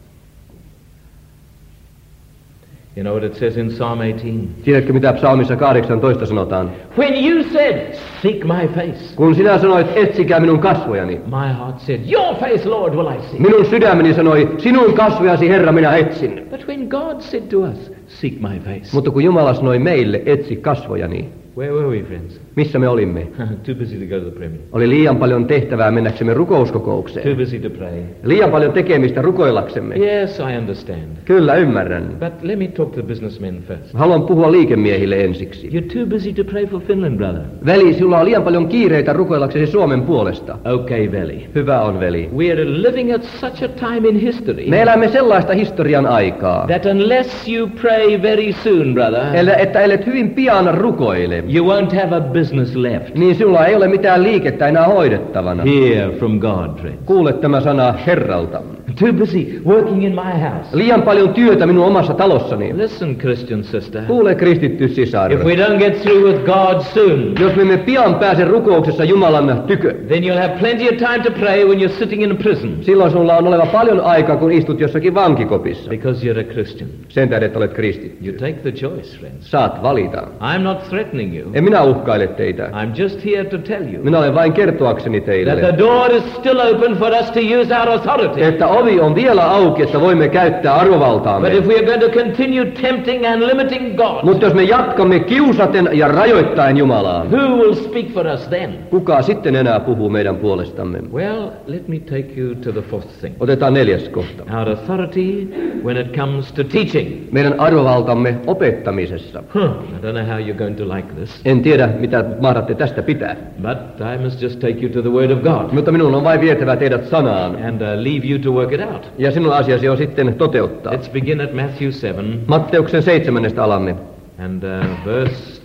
Speaker 1: You know what it says in Psalm 18?
Speaker 2: Tiedätkö, mitä psalmissa 18 sanotaan?
Speaker 1: When you said, seek my face,
Speaker 2: Kun sinä sanoit, etsikää minun kasvojani.
Speaker 1: my heart said, your face, Lord, will I seek.
Speaker 2: Minun sydämeni sanoi, sinun kasvojasi, Herra, minä etsin.
Speaker 1: But when God said to us, seek my face,
Speaker 2: Mutta kun Jumala sanoi meille, etsi kasvojani,
Speaker 1: where were we, friends?
Speaker 2: missä me olimme?
Speaker 1: Too busy to go to the premier.
Speaker 2: Oli liian paljon tehtävää mennäksemme rukouskokoukseen.
Speaker 1: Too busy to pray.
Speaker 2: Liian paljon tekemistä rukoillaksemme.
Speaker 1: Yes, I understand.
Speaker 2: Kyllä, ymmärrän.
Speaker 1: But let me talk to the businessmen first.
Speaker 2: Haluan puhua liikemiehille ensiksi.
Speaker 1: You're too busy to pray for Finland, brother.
Speaker 2: Veli, sinulla on liian paljon kiireitä rukoillaksesi Suomen puolesta.
Speaker 1: Okay, veli.
Speaker 2: Hyvä on, veli.
Speaker 1: We're living at such a time in history
Speaker 2: Me elämme sellaista historian aikaa,
Speaker 1: that unless you pray very soon, brother,
Speaker 2: että ellet hyvin pian rukoile,
Speaker 1: you won't have a business left.
Speaker 2: niin sinulla ei ole mitään liikettä enää hoidettavana.
Speaker 1: Hear from God, friends.
Speaker 2: Kuule tämä sana Herralta.
Speaker 1: Too busy working in my house.
Speaker 2: Liian paljon työtä minun omassa talossani.
Speaker 1: Listen, Christian sister.
Speaker 2: Kuule, kristitty sisar.
Speaker 1: If we don't get through with God soon,
Speaker 2: Jos me emme pian pääse rukouksessa Jumalan tykö,
Speaker 1: then you'll have plenty of time to pray when you're sitting in a prison
Speaker 2: silloin sinulla on oleva paljon aikaa, kun istut jossakin vankikopissa.
Speaker 1: because you're a Christian.
Speaker 2: Sen tähden, että olet kristitty.
Speaker 1: You take the choice, friends.
Speaker 2: Saat valita.
Speaker 1: I'm not threatening you.
Speaker 2: En minä uhkaile teitä.
Speaker 1: I'm just here to tell you
Speaker 2: Minä olen vain kertoakseni
Speaker 1: that
Speaker 2: teille,
Speaker 1: the door is still open for us to use our authority.
Speaker 2: että ovi on vielä auki, että voimme käyttää arvovaltaamme.
Speaker 1: But if we are going to continue tempting and limiting God,
Speaker 2: Mutta jos me jatkamme kiusaten ja rajoittaen Jumalaa,
Speaker 1: who will speak for us then?
Speaker 2: kuka sitten enää puhuu meidän puolestamme?
Speaker 1: Well, let me take you to the fourth thing.
Speaker 2: Otetaan 4. kohta.
Speaker 1: Our authority when it comes to teaching.
Speaker 2: Meidän arvovaltamme opettamisessa.
Speaker 1: I don't know how you're going to like this,
Speaker 2: En tiedä, mitä mahdatte tästä pitää.
Speaker 1: but I must just take you to the Word of God
Speaker 2: Mutta minun on vain vietävä teidät sanaan.
Speaker 1: and leave you to work it out.
Speaker 2: Ja sinun asiasi on sitten toteuttaa.
Speaker 1: Let's begin at Matthew 7
Speaker 2: Matteuksen 7. alamme.
Speaker 1: and verse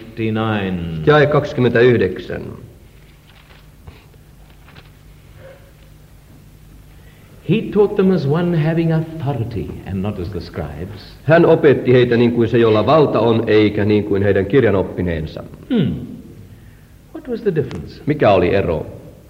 Speaker 1: 29.
Speaker 2: Jae 29.
Speaker 1: He taught them as one having authority and not as the scribes.
Speaker 2: Hän opetti heitä niin kuin se, jolla valta on, eikä niin kuin heidän kirjanoppineensa.
Speaker 1: What was the difference?
Speaker 2: Mikä oli ero?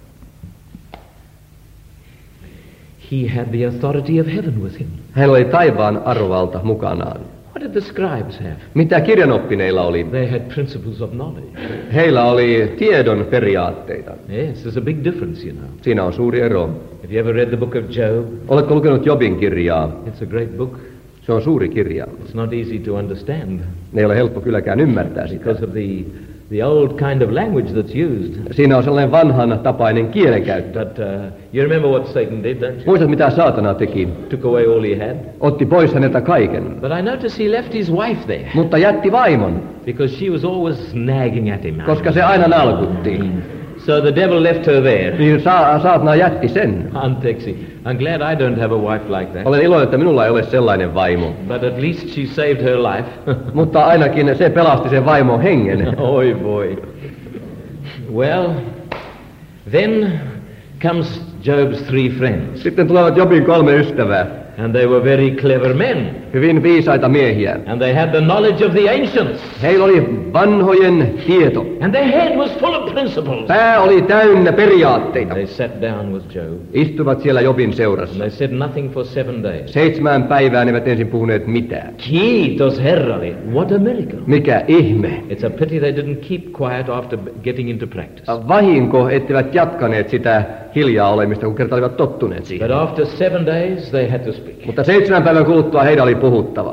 Speaker 1: He had the authority of heaven with him.
Speaker 2: Hänellä oli taivaan arvovalta mukanaan.
Speaker 1: What did the scribes have?
Speaker 2: Mitä kirjanoppineilla oli?
Speaker 1: They had principles of knowledge.
Speaker 2: Heillä oli tiedon periaatteita.
Speaker 1: Yes, there's a big difference, you know.
Speaker 2: Siinä on suuri ero.
Speaker 1: Have you ever read the book of Job?
Speaker 2: Oletko lukenut Jobin kirjaa?
Speaker 1: It's a great book.
Speaker 2: Se on suuri kirja.
Speaker 1: It's not easy to understand
Speaker 2: Ei ole helppo kylläkään ymmärtää sitä.
Speaker 1: because of the old kind of language that's used.
Speaker 2: Siinä on sellainen vanhan tapainen kielenkäyttö.
Speaker 1: But you remember what Satan did, don't you?
Speaker 2: Muistat, mitä saatana teki?
Speaker 1: Took away all he had.
Speaker 2: Otti pois häneltä kaiken.
Speaker 1: But I notice he left his wife there
Speaker 2: Mutta jätti vaimon,
Speaker 1: because she was always nagging at him.
Speaker 2: koska se aina nalkutti.
Speaker 1: So the devil left her there.
Speaker 2: Niin saatana jätti sen.
Speaker 1: Anteeksi. I'm glad I don't have a wife like that.
Speaker 2: Olen iloinen, että minulla ei ole sellainen vaimo.
Speaker 1: But at least she saved her life.
Speaker 2: Mutta ainakin se pelasti sen vaimon hengen.
Speaker 1: Oi boy. Well, then comes Job's 3 friends.
Speaker 2: Sitten tulevat Jobin 3 ystävää.
Speaker 1: And they were very clever men.
Speaker 2: Hyvin viisaita miehiä.
Speaker 1: And they had the knowledge of the ancients.
Speaker 2: Heillä oli vanhojen tieto.
Speaker 1: And their head was full of principles.
Speaker 2: Pää oli täynnä periaatteita.
Speaker 1: They sat down with Job.
Speaker 2: Istuvat siellä Jobin
Speaker 1: And
Speaker 2: seurassa.
Speaker 1: they said nothing for 7 days.
Speaker 2: 7 päivää ne eivät ensin puhuneet mitään.
Speaker 1: Kiitos Herralle. What a miracle.
Speaker 2: Mikä ihme.
Speaker 1: It's a pity they didn't keep quiet after getting into practice.
Speaker 2: Vahinko, etteivät jatkaneet sitä hiljaa olemista, kun kerta olivat tottuneet siihen.
Speaker 1: But after 7 days they had to speak.
Speaker 2: Mutta 7 päivän kuluttua heidän oli puhuttava.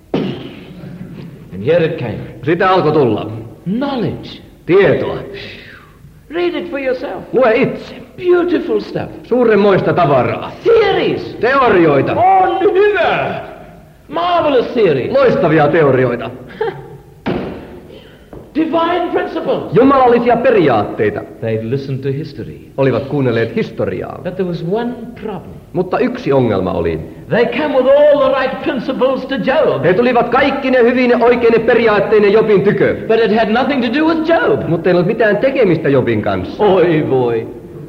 Speaker 1: And here it came.
Speaker 2: Sitä alkoi tulla.
Speaker 1: Knowledge.
Speaker 2: Tietoa.
Speaker 1: Read it for yourself.
Speaker 2: Lue itse.
Speaker 1: Beautiful stuff.
Speaker 2: Suuremmoista tavaraa.
Speaker 1: Theories.
Speaker 2: Teorioita.
Speaker 1: On hyvä. Marvelous theories.
Speaker 2: Loistavia teorioita.
Speaker 1: Divine principles.
Speaker 2: Jumalallisia periaatteita.
Speaker 1: They listened to history.
Speaker 2: Olivat kuunnelleet historiaa.
Speaker 1: But there was one problem.
Speaker 2: Mutta yksi ongelma oli.
Speaker 1: They come with all the right principles to Job.
Speaker 2: He tulivat kaikki ne hyvin ja oikein periaatteinen Jobin tykö.
Speaker 1: But it had nothing to do with Job.
Speaker 2: Mutta ei ollut mitään tekemistä Jobin kanssa.
Speaker 1: Oi voi.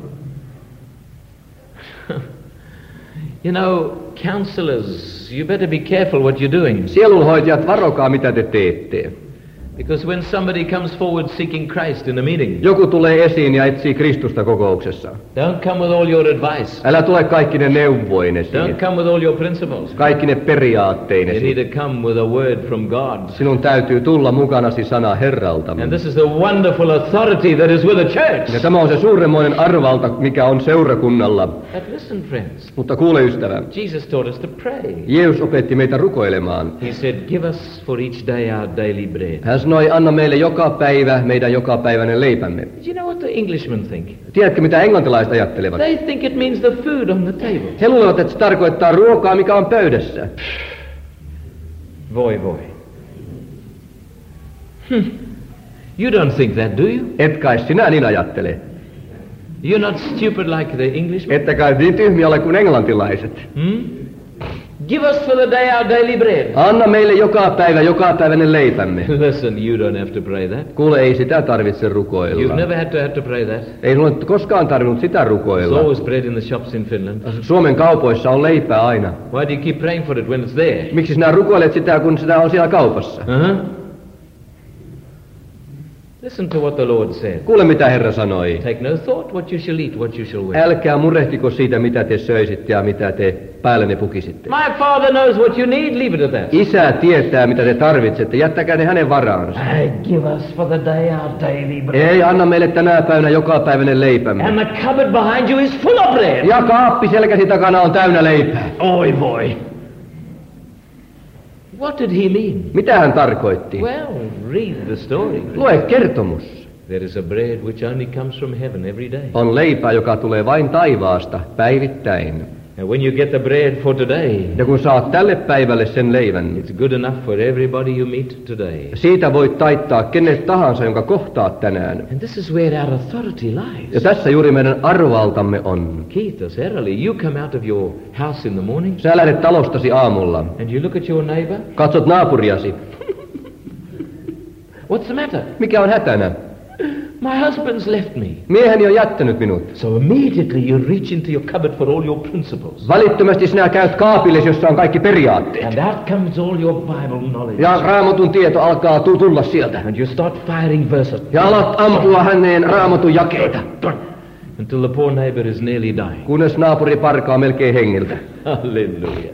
Speaker 1: You know, counselors, you better be careful what you're doing.
Speaker 2: Sielunhoitajat, varokaa mitä te teette.
Speaker 1: Because when somebody comes forward seeking Christ in a meeting,
Speaker 2: Joku tulee esiin ja etsii Kristusta kokouksessa.
Speaker 1: don't come with all your advice.
Speaker 2: Älä tule kaikki ne neuvoinesi.
Speaker 1: Don't come with all your principles.
Speaker 2: Kaikki ne
Speaker 1: You
Speaker 2: periaatteinesi.
Speaker 1: need to come with a word from God.
Speaker 2: Sinun täytyy tulla mukanasi sana Herraltamme.
Speaker 1: And this is the wonderful authority that is with the church.
Speaker 2: Ja tämä on se suuremmoinen arvalta, mikä on seurakunnalla.
Speaker 1: But listen, friends.
Speaker 2: Mutta kuule ystävä,
Speaker 1: Jesus taught us to pray.
Speaker 2: Jeesus opetti meitä rukoilemaan.
Speaker 1: He said, give us for each day our daily bread.
Speaker 2: Hän sanoi, anna meille joka päivä meidän jokapäiväinen leipämme.
Speaker 1: Do you know what the Englishmen think?
Speaker 2: Tiedätkö, mitä englantilaiset ajattelevat?
Speaker 1: They think it means the food on the table.
Speaker 2: He luulevat, että se tarkoittaa ruokaa, mikä on pöydässä.
Speaker 1: Voi voi. You don't think that, do you?
Speaker 2: Et kai sinä niin ajattele.
Speaker 1: You're not stupid like the Englishmen.
Speaker 2: Että kai niin tyhmiä ole kuin englantilaiset.
Speaker 1: Give us for the day our daily bread.
Speaker 2: Anna meille jokapäiväinen leipämme.
Speaker 1: Listen, you don't have to pray that.
Speaker 2: Kuule, ei sitä tarvitse rukoilla.
Speaker 1: You've never had to pray that.
Speaker 2: Ei sinulle koskaan tarvinnut sitä
Speaker 1: There's
Speaker 2: rukoilla.
Speaker 1: always bread in the shops in Finland.
Speaker 2: Suomen kaupoissa on leipää aina.
Speaker 1: Why do you keep praying for it when it's there?
Speaker 2: Miksi sinä rukoilet sitä, kun sitä on siellä kaupassa?
Speaker 1: Listen to what the Lord said.
Speaker 2: Kuule, mitä Herra sanoi.
Speaker 1: Take no thought what you shall eat, what you shall wear.
Speaker 2: Älkää murehtiko siitä, mitä te söisitte ja mitä te päällenne pukisitte.
Speaker 1: My Father knows what you need, leave it at that.
Speaker 2: Isä tietää, mitä te tarvitsette. Jättäkää ne hänen varaansa.
Speaker 1: Give us for the day our daily bread.
Speaker 2: Ei anna meille tänä päivänä jokapäiväinen leipämme.
Speaker 1: And the cupboard behind you is full of bread.
Speaker 2: Ja kaappi selkäsi takana on täynnä leipää.
Speaker 1: Oi voi. What did he mean?
Speaker 2: Mitä hän tarkoitti?
Speaker 1: Well, read the story.
Speaker 2: Lue kertomus.
Speaker 1: There is a bread which only comes from heaven every day.
Speaker 2: On leipää, joka tulee vain taivaasta päivittäin.
Speaker 1: And when you get the bread for today,
Speaker 2: Ja kun saat tälle päivälle sen leivän,
Speaker 1: it's good enough for everybody you meet today.
Speaker 2: siitä voit taittaa kenet tahansa, jonka kohtaat tänään.
Speaker 1: And this is where our authority
Speaker 2: Ja
Speaker 1: lies.
Speaker 2: tässä juuri meidän arvovaltamme on.
Speaker 1: Keith, Sarah, you come out of your house in the morning
Speaker 2: Sä lähdet talostasi aamulla.
Speaker 1: and you look at your neighbor.
Speaker 2: Katsot naapuriasi.
Speaker 1: What's the matter?
Speaker 2: Mikä on hätänä?
Speaker 1: My husband's left me.
Speaker 2: Mieheni on jättänyt minut.
Speaker 1: So immediately you reach into your cupboard for all your principles.
Speaker 2: Välittömästi sinä käyt kaapillesi, jossa on kaikki periaatteet.
Speaker 1: And out comes all your Bible knowledge.
Speaker 2: Ja Raamatun tieto alkaa tulla sieltä.
Speaker 1: And you start firing verses.
Speaker 2: Ja alat ampua häneen Raamatun jakeita.
Speaker 1: Until the poor neighbor is nearly dying.
Speaker 2: Kunnes naapuri parkaa melkein hengiltä.
Speaker 1: Hallelujah.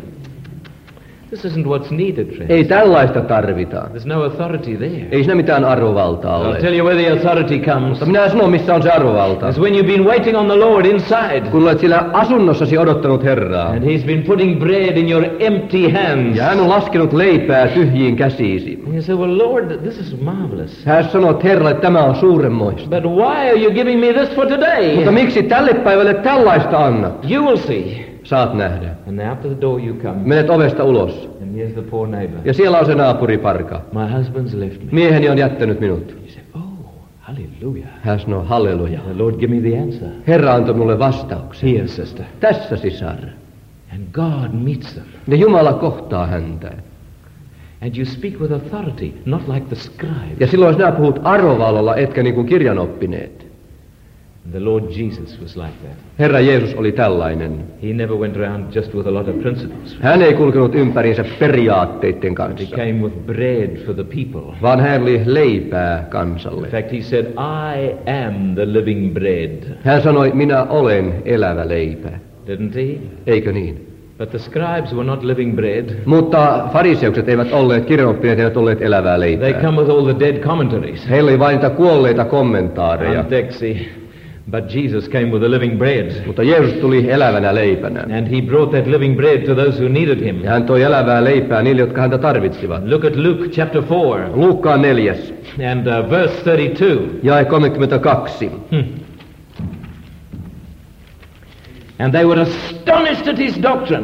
Speaker 1: This isn't what's needed, friends.
Speaker 2: Ei tällaista tarvita.
Speaker 1: There's no authority there.
Speaker 2: Ei siinä mitään arvovaltaa
Speaker 1: I'll
Speaker 2: ole.
Speaker 1: tell you where the authority comes.
Speaker 2: Mutta minä sanon, missä on se arvovalta.
Speaker 1: It's when you've been waiting on the Lord inside.
Speaker 2: Kun olet siellä asunnossasi odottanut Herraa.
Speaker 1: And He's been putting bread in your empty hands.
Speaker 2: Ja hän on laskenut leipää tyhjiin käsiisi.
Speaker 1: And you say, well, Lord, this is marvelous.
Speaker 2: Hän sanoo Herralle, että tämä on suuremmoista.
Speaker 1: But why are you giving me this for today?
Speaker 2: Mutta miksi tälle päivälle tällaista annat?
Speaker 1: You will see.
Speaker 2: Saat nähdä.
Speaker 1: And out to the door you come.
Speaker 2: Menet ovesta ulos.
Speaker 1: And here's the poor neighbor.
Speaker 2: Ja siellä on se naapuriparka.
Speaker 1: My husband's left me.
Speaker 2: Mieheni on jättänyt minut.
Speaker 1: You say, oh, hallelujah.
Speaker 2: Hän sanoo, halleluja.
Speaker 1: The Lord give me the answer.
Speaker 2: Herra antoi minulle vastauksen.
Speaker 1: Here, sister.
Speaker 2: Tässä sisar.
Speaker 1: And God meets them.
Speaker 2: Ja Jumala kohtaa häntä.
Speaker 1: And you speak with authority, not like the scribe.
Speaker 2: Ja silloin sinä puhut arvovallalla, etkä niin kuin kirjanoppineet.
Speaker 1: And the Lord Jesus was like that.
Speaker 2: Herra Jeesus oli tällainen.
Speaker 1: He never went around just with a lot of principles.
Speaker 2: Hän ei kulkenut ympäriinsä periaatteiden
Speaker 1: He
Speaker 2: kanssa,
Speaker 1: came with bread for the people.
Speaker 2: vaan hän oli leipää kansalle.
Speaker 1: In fact, he said, I am the living bread.
Speaker 2: Hän sanoi, minä olen elävä leipä.
Speaker 1: Didn't he?
Speaker 2: Eikö niin?
Speaker 1: But the scribes were not living bread.
Speaker 2: Mutta fariseukset eivät olleet, kirjanoppineet eivät olleet elävää
Speaker 1: They
Speaker 2: leipää.
Speaker 1: come with all the dead commentaries.
Speaker 2: Heillä oli vain niitä kuolleita kommentaareja.
Speaker 1: Anteeksi. But Jesus came with the living bread.
Speaker 2: Mutta Jeesus tuli elävänä leipänä.
Speaker 1: And he brought that living bread to those who needed him.
Speaker 2: Ja hän toi elävää leipää niille, jotka häntä tarvitsivat.
Speaker 1: Look at Luke chapter 4
Speaker 2: Luukkaan 4.
Speaker 1: and verse 32.
Speaker 2: Jae 32.
Speaker 1: And they were astonished at his doctrine.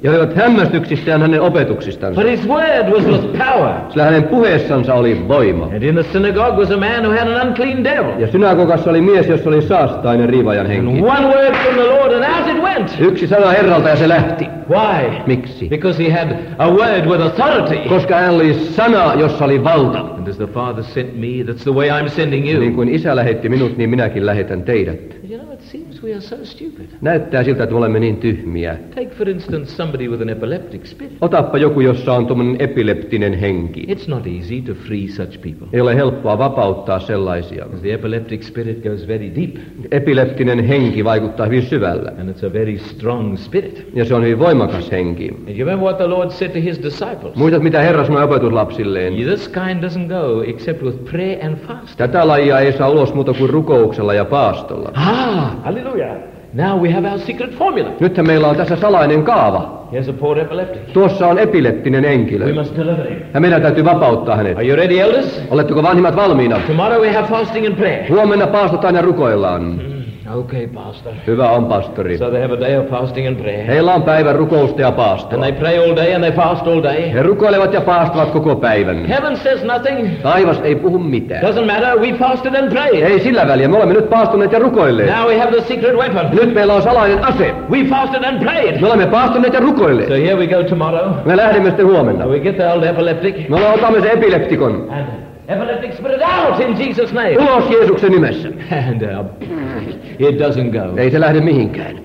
Speaker 2: Ja he olivat hämmästyksissään hänen opetuksistansa.
Speaker 1: For his word was with power.
Speaker 2: Sillä hänen puheessansa oli voima.
Speaker 1: And in the synagogue was a man who had an unclean devil.
Speaker 2: Ja synagogassa oli mies, jossa oli saastainen riivajan henki.
Speaker 1: And one word from the Lord and out it went.
Speaker 2: Yksi sana Herralta ja se lähti.
Speaker 1: Why?
Speaker 2: Miksi?
Speaker 1: Because he had a word with authority.
Speaker 2: Koska hän oli sana, jossa oli valta.
Speaker 1: And as the Father sent me, that's the way I'm sending you.
Speaker 2: Niin kuin Isä lähetti minut, niin minäkin lähetän teidät.
Speaker 1: You know, it seems we are so stupid.
Speaker 2: Näyttää siltä, että me olemme niin tyhmiä.
Speaker 1: Take for instance somebody with an epileptic spirit.
Speaker 2: Otappa joku, jossa on tuommoinen epileptinen henki.
Speaker 1: It's not easy to free such people.
Speaker 2: Ei ole helppoa vapauttaa sellaisia.
Speaker 1: The epileptic spirit goes very deep.
Speaker 2: Epileptinen henki vaikuttaa hyvin syvällä.
Speaker 1: And it's a very strong spirit.
Speaker 2: Ja se on hyvin voimakas henki.
Speaker 1: And you remember what the Lord said to his disciples?
Speaker 2: Muistat, mitä Herra sanoi opetuslapsilleen?
Speaker 1: This kind doesn't go except with prayer and fasting.
Speaker 2: Tätä lajia ei saa ulos muuta kuin rukouksella ja paastolla.
Speaker 1: Hallelujah. Now we have our secret formula.
Speaker 2: Nythän meillä on tässä salainen kaava.
Speaker 1: Here's a poor epileptic.
Speaker 2: Tuossa on epileptinen henkilö.
Speaker 1: We must deliver him.
Speaker 2: Ja meidän täytyy vapauttaa hänet.
Speaker 1: Are you ready, elders?
Speaker 2: Oletteko vanhimmat valmiina?
Speaker 1: Tomorrow we have fasting and prayer.
Speaker 2: Huomenna paastotaan ja rukoillaan.
Speaker 1: Okay, pastor.
Speaker 2: Hyvä on, pastori.
Speaker 1: So they have a day of fasting and prayer.
Speaker 2: Heillä on päivän rukousta ja paastoa.
Speaker 1: And they pray all day and they fast all day.
Speaker 2: He rukoilevat ja paastavat koko päivän.
Speaker 1: Heaven says nothing.
Speaker 2: Taivas ei puhu mitään.
Speaker 1: Doesn't matter, we fasted and prayed.
Speaker 2: Ei sillä väliä, me olemme nyt paastuneet ja rukoilleet.
Speaker 1: Now we have the secret weapon.
Speaker 2: Nyt meillä on salainen ase.
Speaker 1: We fasted and prayed.
Speaker 2: Me olemme paastuneet ja rukoilleet.
Speaker 1: So here we go tomorrow.
Speaker 2: Me lähdemme sitten huomenna.
Speaker 1: We get the old epileptic.
Speaker 2: Me otamme sen epileptikon.
Speaker 1: And epileptic spirit out in Jesus' name.
Speaker 2: Ulos Jeesuksen nimessä.
Speaker 1: And it doesn't go.
Speaker 2: Ei se lähde mihinkään.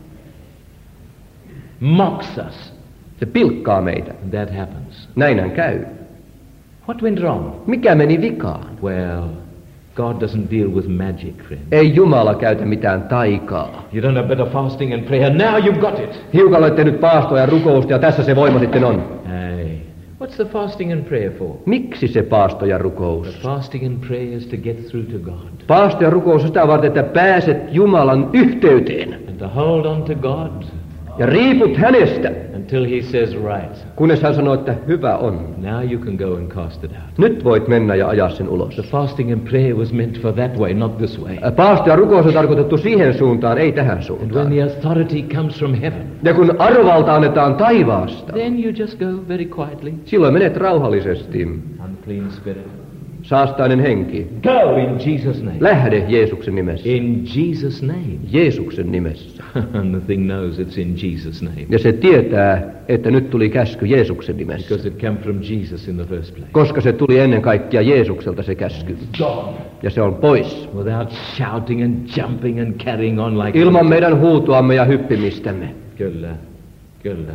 Speaker 1: Mocks us.
Speaker 2: Se pilkkaa meitä.
Speaker 1: That happens.
Speaker 2: Näinhän käy.
Speaker 1: What went wrong?
Speaker 2: Mikä meni vikaan?
Speaker 1: Well, God doesn't deal with magic, friend.
Speaker 2: Ei Jumala käytä mitään taikaa.
Speaker 1: You don't have better fasting and prayer. Now you've got it.
Speaker 2: Hiukan olette nyt paastoa ja rukousta ja tässä se voima sitten on.
Speaker 1: Hey, what's the fasting and prayer for?
Speaker 2: Miksi se paasto ja
Speaker 1: The
Speaker 2: rukous?
Speaker 1: fasting and prayer is to get through to God.
Speaker 2: Paasto ja rukous on sitä varten, että pääset Jumalan yhteyteen
Speaker 1: And to hold on to God
Speaker 2: ja riiput hänestä,
Speaker 1: until He says, right,
Speaker 2: kunnes hän sanoo, että hyvä on.
Speaker 1: now you can go and cast it out.
Speaker 2: Nyt voit mennä ja ajaa sen ulos.
Speaker 1: The fasting and prayer was meant for that way, not this way.
Speaker 2: Paasto ja rukous on tarkoitettu siihen suuntaan, ei tähän
Speaker 1: And when
Speaker 2: suuntaan.
Speaker 1: the authority comes from heaven,
Speaker 2: Ja kun arvovalta annetaan taivaasta,
Speaker 1: then you just go very quietly.
Speaker 2: silloin menet rauhallisesti.
Speaker 1: Unclean spirit.
Speaker 2: Saastainen henki.
Speaker 1: Go in Jesus' name.
Speaker 2: Lähde Jeesuksen nimessä.
Speaker 1: In Jesus' name.
Speaker 2: Jeesuksen nimessä.
Speaker 1: And the thing knows it's in Jesus' name.
Speaker 2: Ja se tietää, että nyt tuli käsky Jeesuksen nimessä.
Speaker 1: Because it came from Jesus in the first place.
Speaker 2: Koska se tuli ennen kaikkea Jeesukselta se käsky.
Speaker 1: Gone.
Speaker 2: Ja se on pois.
Speaker 1: Without shouting and jumping and carrying on like
Speaker 2: Ilman meidän huutoamme ja hyppimistämme.
Speaker 1: Kyllä. Kyllä.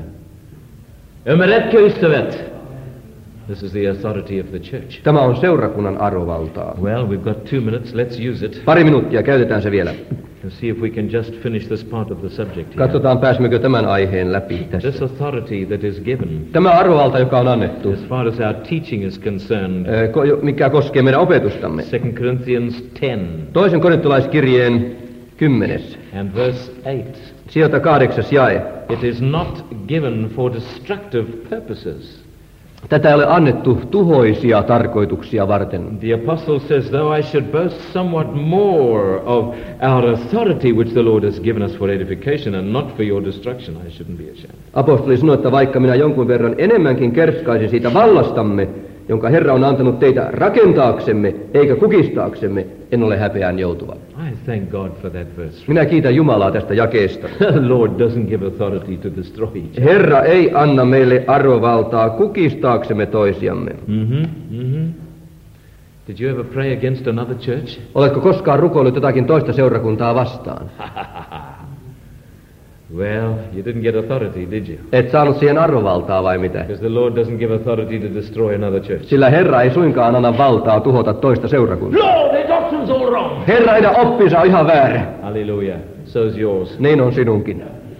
Speaker 1: Ymmärrätkö, ystävät? This is the authority of the church.
Speaker 2: Tämä on seurakunnan arvovaltaa.
Speaker 1: Well, we've got 2 minutes. Let's use it.
Speaker 2: Pari minuuttia, käytetään se vielä.
Speaker 1: And see if we can just finish this part of the subject here.
Speaker 2: Katsotaan, pääsemmekö tämän aiheen läpi
Speaker 1: This
Speaker 2: tässä.
Speaker 1: authority that is given,
Speaker 2: Tämä arvovalta, joka on annettu,
Speaker 1: as far as our teaching is concerned,
Speaker 2: mikä koskee meidän opetustamme.
Speaker 1: 2 Corinthians 10
Speaker 2: Toisen korintolaiskirjeen 10.
Speaker 1: and verse 8.
Speaker 2: Sieltä 8. jae.
Speaker 1: It is not given for destructive purposes.
Speaker 2: Tätä ei ole annettu tuhoisia tarkoituksia varten.
Speaker 1: The apostle says, though I should boast somewhat more of our authority which the Lord has given us for edification and not for your destruction, I shouldn't be ashamed.
Speaker 2: Apostoli sanoi, että vaikka minä jonkun verran enemmänkin kerskaisin siitä vallastamme, jonka Herra on antanut teitä rakentaaksemme, eikä kukistaaksemme, en ole häpeään joutuva.
Speaker 1: I thank God for that verse.
Speaker 2: Minä kiitän Jumalaa tästä jakeesta.
Speaker 1: The Lord doesn't give authority to destroy each other.
Speaker 2: Herra ei anna meille arvovaltaa kukistaaksemme toisiamme.
Speaker 1: Did you ever pray against another church?
Speaker 2: Oletko koskaan rukoillut jotakin toista seurakuntaa vastaan?
Speaker 1: Well, you didn't get authority, did you?
Speaker 2: Et saanut siihen arvovaltaa vai mitä?
Speaker 1: Because the Lord doesn't give authority to destroy another church.
Speaker 2: Sillä Herra ei suinkaan anna valtaa tuhota toista seurakuntaa.
Speaker 1: No, their doctrine's all wrong.
Speaker 2: Herra, heidän oppinsa on ihan väärä.
Speaker 1: Hallelujah. So's yours.
Speaker 2: Niin on sinunkin.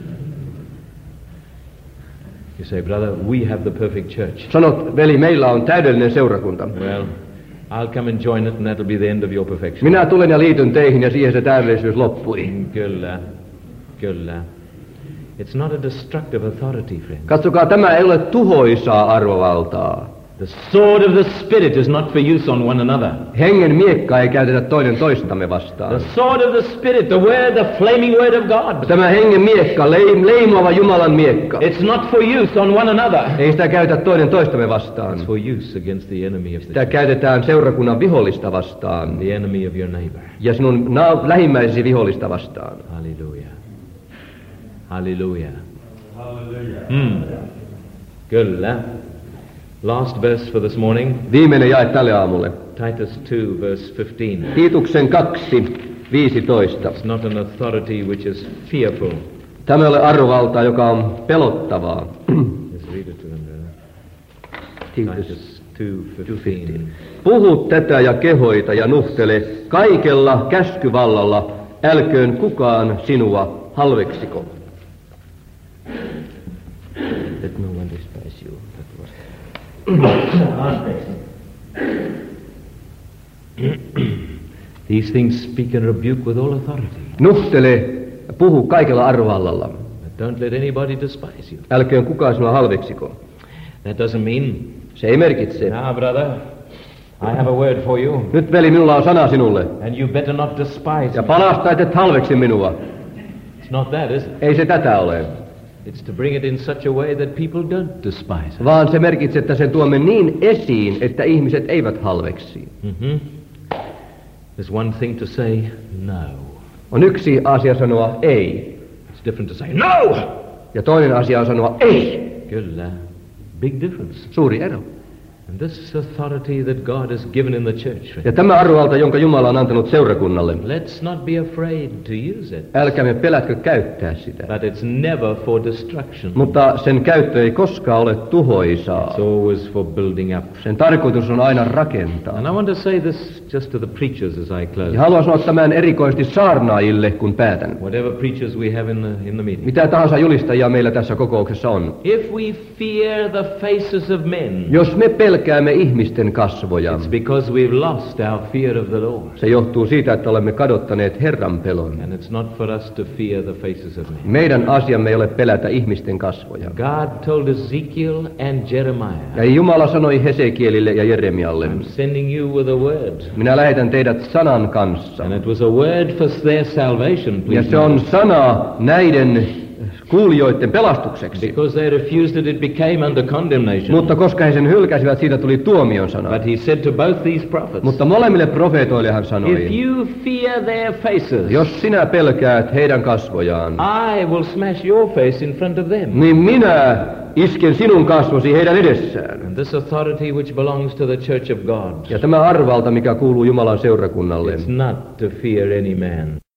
Speaker 1: You say, brother, we have the perfect church.
Speaker 2: Sanot, veli, meillä on täydellinen seurakunta.
Speaker 1: Well, I'll come and join it and that'll be the end of your perfection.
Speaker 2: Minä tulen ja liityn teihin ja siihen se täydellisyys loppui.
Speaker 1: Kyllä. Kyllä. It's not a destructive authority, friend.
Speaker 2: Katsokaa, tämä ei ole tuhoisaa arvovaltaa.
Speaker 1: The sword of the Spirit is not for use on one another.
Speaker 2: Hengen miekkaa ei käytetä toinen toistamme vastaan.
Speaker 1: The sword of the Spirit, the word, the flaming word of God.
Speaker 2: Tämä hengen miekka, leimaava Jumalan miekka.
Speaker 1: It's not for use on one another.
Speaker 2: Ei sitä käytetä toinen toistamme vastaan.
Speaker 1: It's for use against the enemy of the
Speaker 2: Sitä
Speaker 1: church.
Speaker 2: käytetään seurakunnan vihollista vastaan.
Speaker 1: The enemy of your neighbor.
Speaker 2: Ja sinun lähimmäisesi vihollista vastaan.
Speaker 1: Hallelujah. Hallelujah. Kyllä. Last verse for this morning.
Speaker 2: Viimeinen jae tälle aamulle.
Speaker 1: Titus 2 verse 15.
Speaker 2: Tiituksen 2:15.
Speaker 1: It's not an authority which is fearful.
Speaker 2: Tämä ei ole arvovaltaa, joka on pelottavaa.
Speaker 1: Let's read it to them, brother. Titus 2:15.
Speaker 2: Puhu tätä ja kehoita ja nuhtele kaikella käskyvallalla, älköön kukaan sinua halveksiko. Let no one despise you.
Speaker 1: These things speak and rebuke with all authority.
Speaker 2: Nuhtele ja puhu kaikella arvovallalla.
Speaker 1: But don't let anybody despise you.
Speaker 2: Älköön kukaan sinua halveksiko.
Speaker 1: That doesn't mean,
Speaker 2: Se ei merkitse.
Speaker 1: now brother, I have a word for you,
Speaker 2: Nyt veli, minulla on sana sinulle.
Speaker 1: and you better not despise
Speaker 2: Ja
Speaker 1: me.
Speaker 2: palasta, et halveksi minua.
Speaker 1: It's not that, is it?
Speaker 2: Ei se tätä ole.
Speaker 1: It's to bring it in such a way that people don't despise us.
Speaker 2: Vaan se merkitsee, että sen tuomme niin esiin, että ihmiset eivät halveksi.
Speaker 1: There's one thing to say no.
Speaker 2: On yksi asia sanoa ei.
Speaker 1: It's different to say no.
Speaker 2: Ja toinen asia on sanoa ei.
Speaker 1: Kyllä. Big difference.
Speaker 2: Suuri ero.
Speaker 1: And this authority that God has given in the church.
Speaker 2: Ja tämä arvovalta, jonka Jumala on antanut seurakunnalle.
Speaker 1: Let's not be afraid to use it.
Speaker 2: Älkäämme pelätkö käyttää sitä.
Speaker 1: But it's never for destruction.
Speaker 2: Mutta sen käyttö ei koskaan ole tuhoisaa.
Speaker 1: It's always for building up.
Speaker 2: Sen tarkoitus on aina rakentaa.
Speaker 1: And I want to say this just to the preachers as I close.
Speaker 2: Ja haluan sanoa tämän erikoisesti saarnaajille, kun päätän.
Speaker 1: Whatever preachers we have in the meeting.
Speaker 2: Mitä tahansa julistajia meillä tässä kokouksessa on.
Speaker 1: If we fear the faces of men,
Speaker 2: Jos me pelkäämme ihmisten kasvoja,
Speaker 1: it's because we've lost our fear of the Lord.
Speaker 2: se johtuu siitä, että olemme kadottaneet Herran pelon.
Speaker 1: And it's not for us to fear the faces of men.
Speaker 2: Meidän asiamme ei ole pelätä ihmisten kasvoja.
Speaker 1: God told Ezekiel and Jeremiah,
Speaker 2: Ja Jumala sanoi Hesekielille ja Jeremialle,
Speaker 1: I'm sending you with a word.
Speaker 2: minä lähetän teidät sanan kanssa.
Speaker 1: And it was a word for their salvation,
Speaker 2: Ja
Speaker 1: please.
Speaker 2: se on sana näiden kuulijoiden pelastukseksi.
Speaker 1: Because they refused it, it became under condemnation.
Speaker 2: Mutta koska he sen hylkäsivät, siitä tuli tuomion sana.
Speaker 1: But he said to both these prophets,
Speaker 2: Mutta molemmille profeetoille hän
Speaker 1: if
Speaker 2: sanoi,
Speaker 1: you fear their faces,
Speaker 2: jos sinä pelkäät heidän kasvojaan,
Speaker 1: I will smash your face in front of them.
Speaker 2: niin minä isken sinun kasvosi heidän edessään.
Speaker 1: And this authority which belongs to the church of God,
Speaker 2: Ja tämä arvalta, mikä kuuluu Jumalan seurakunnalle,
Speaker 1: it's not to fear any man.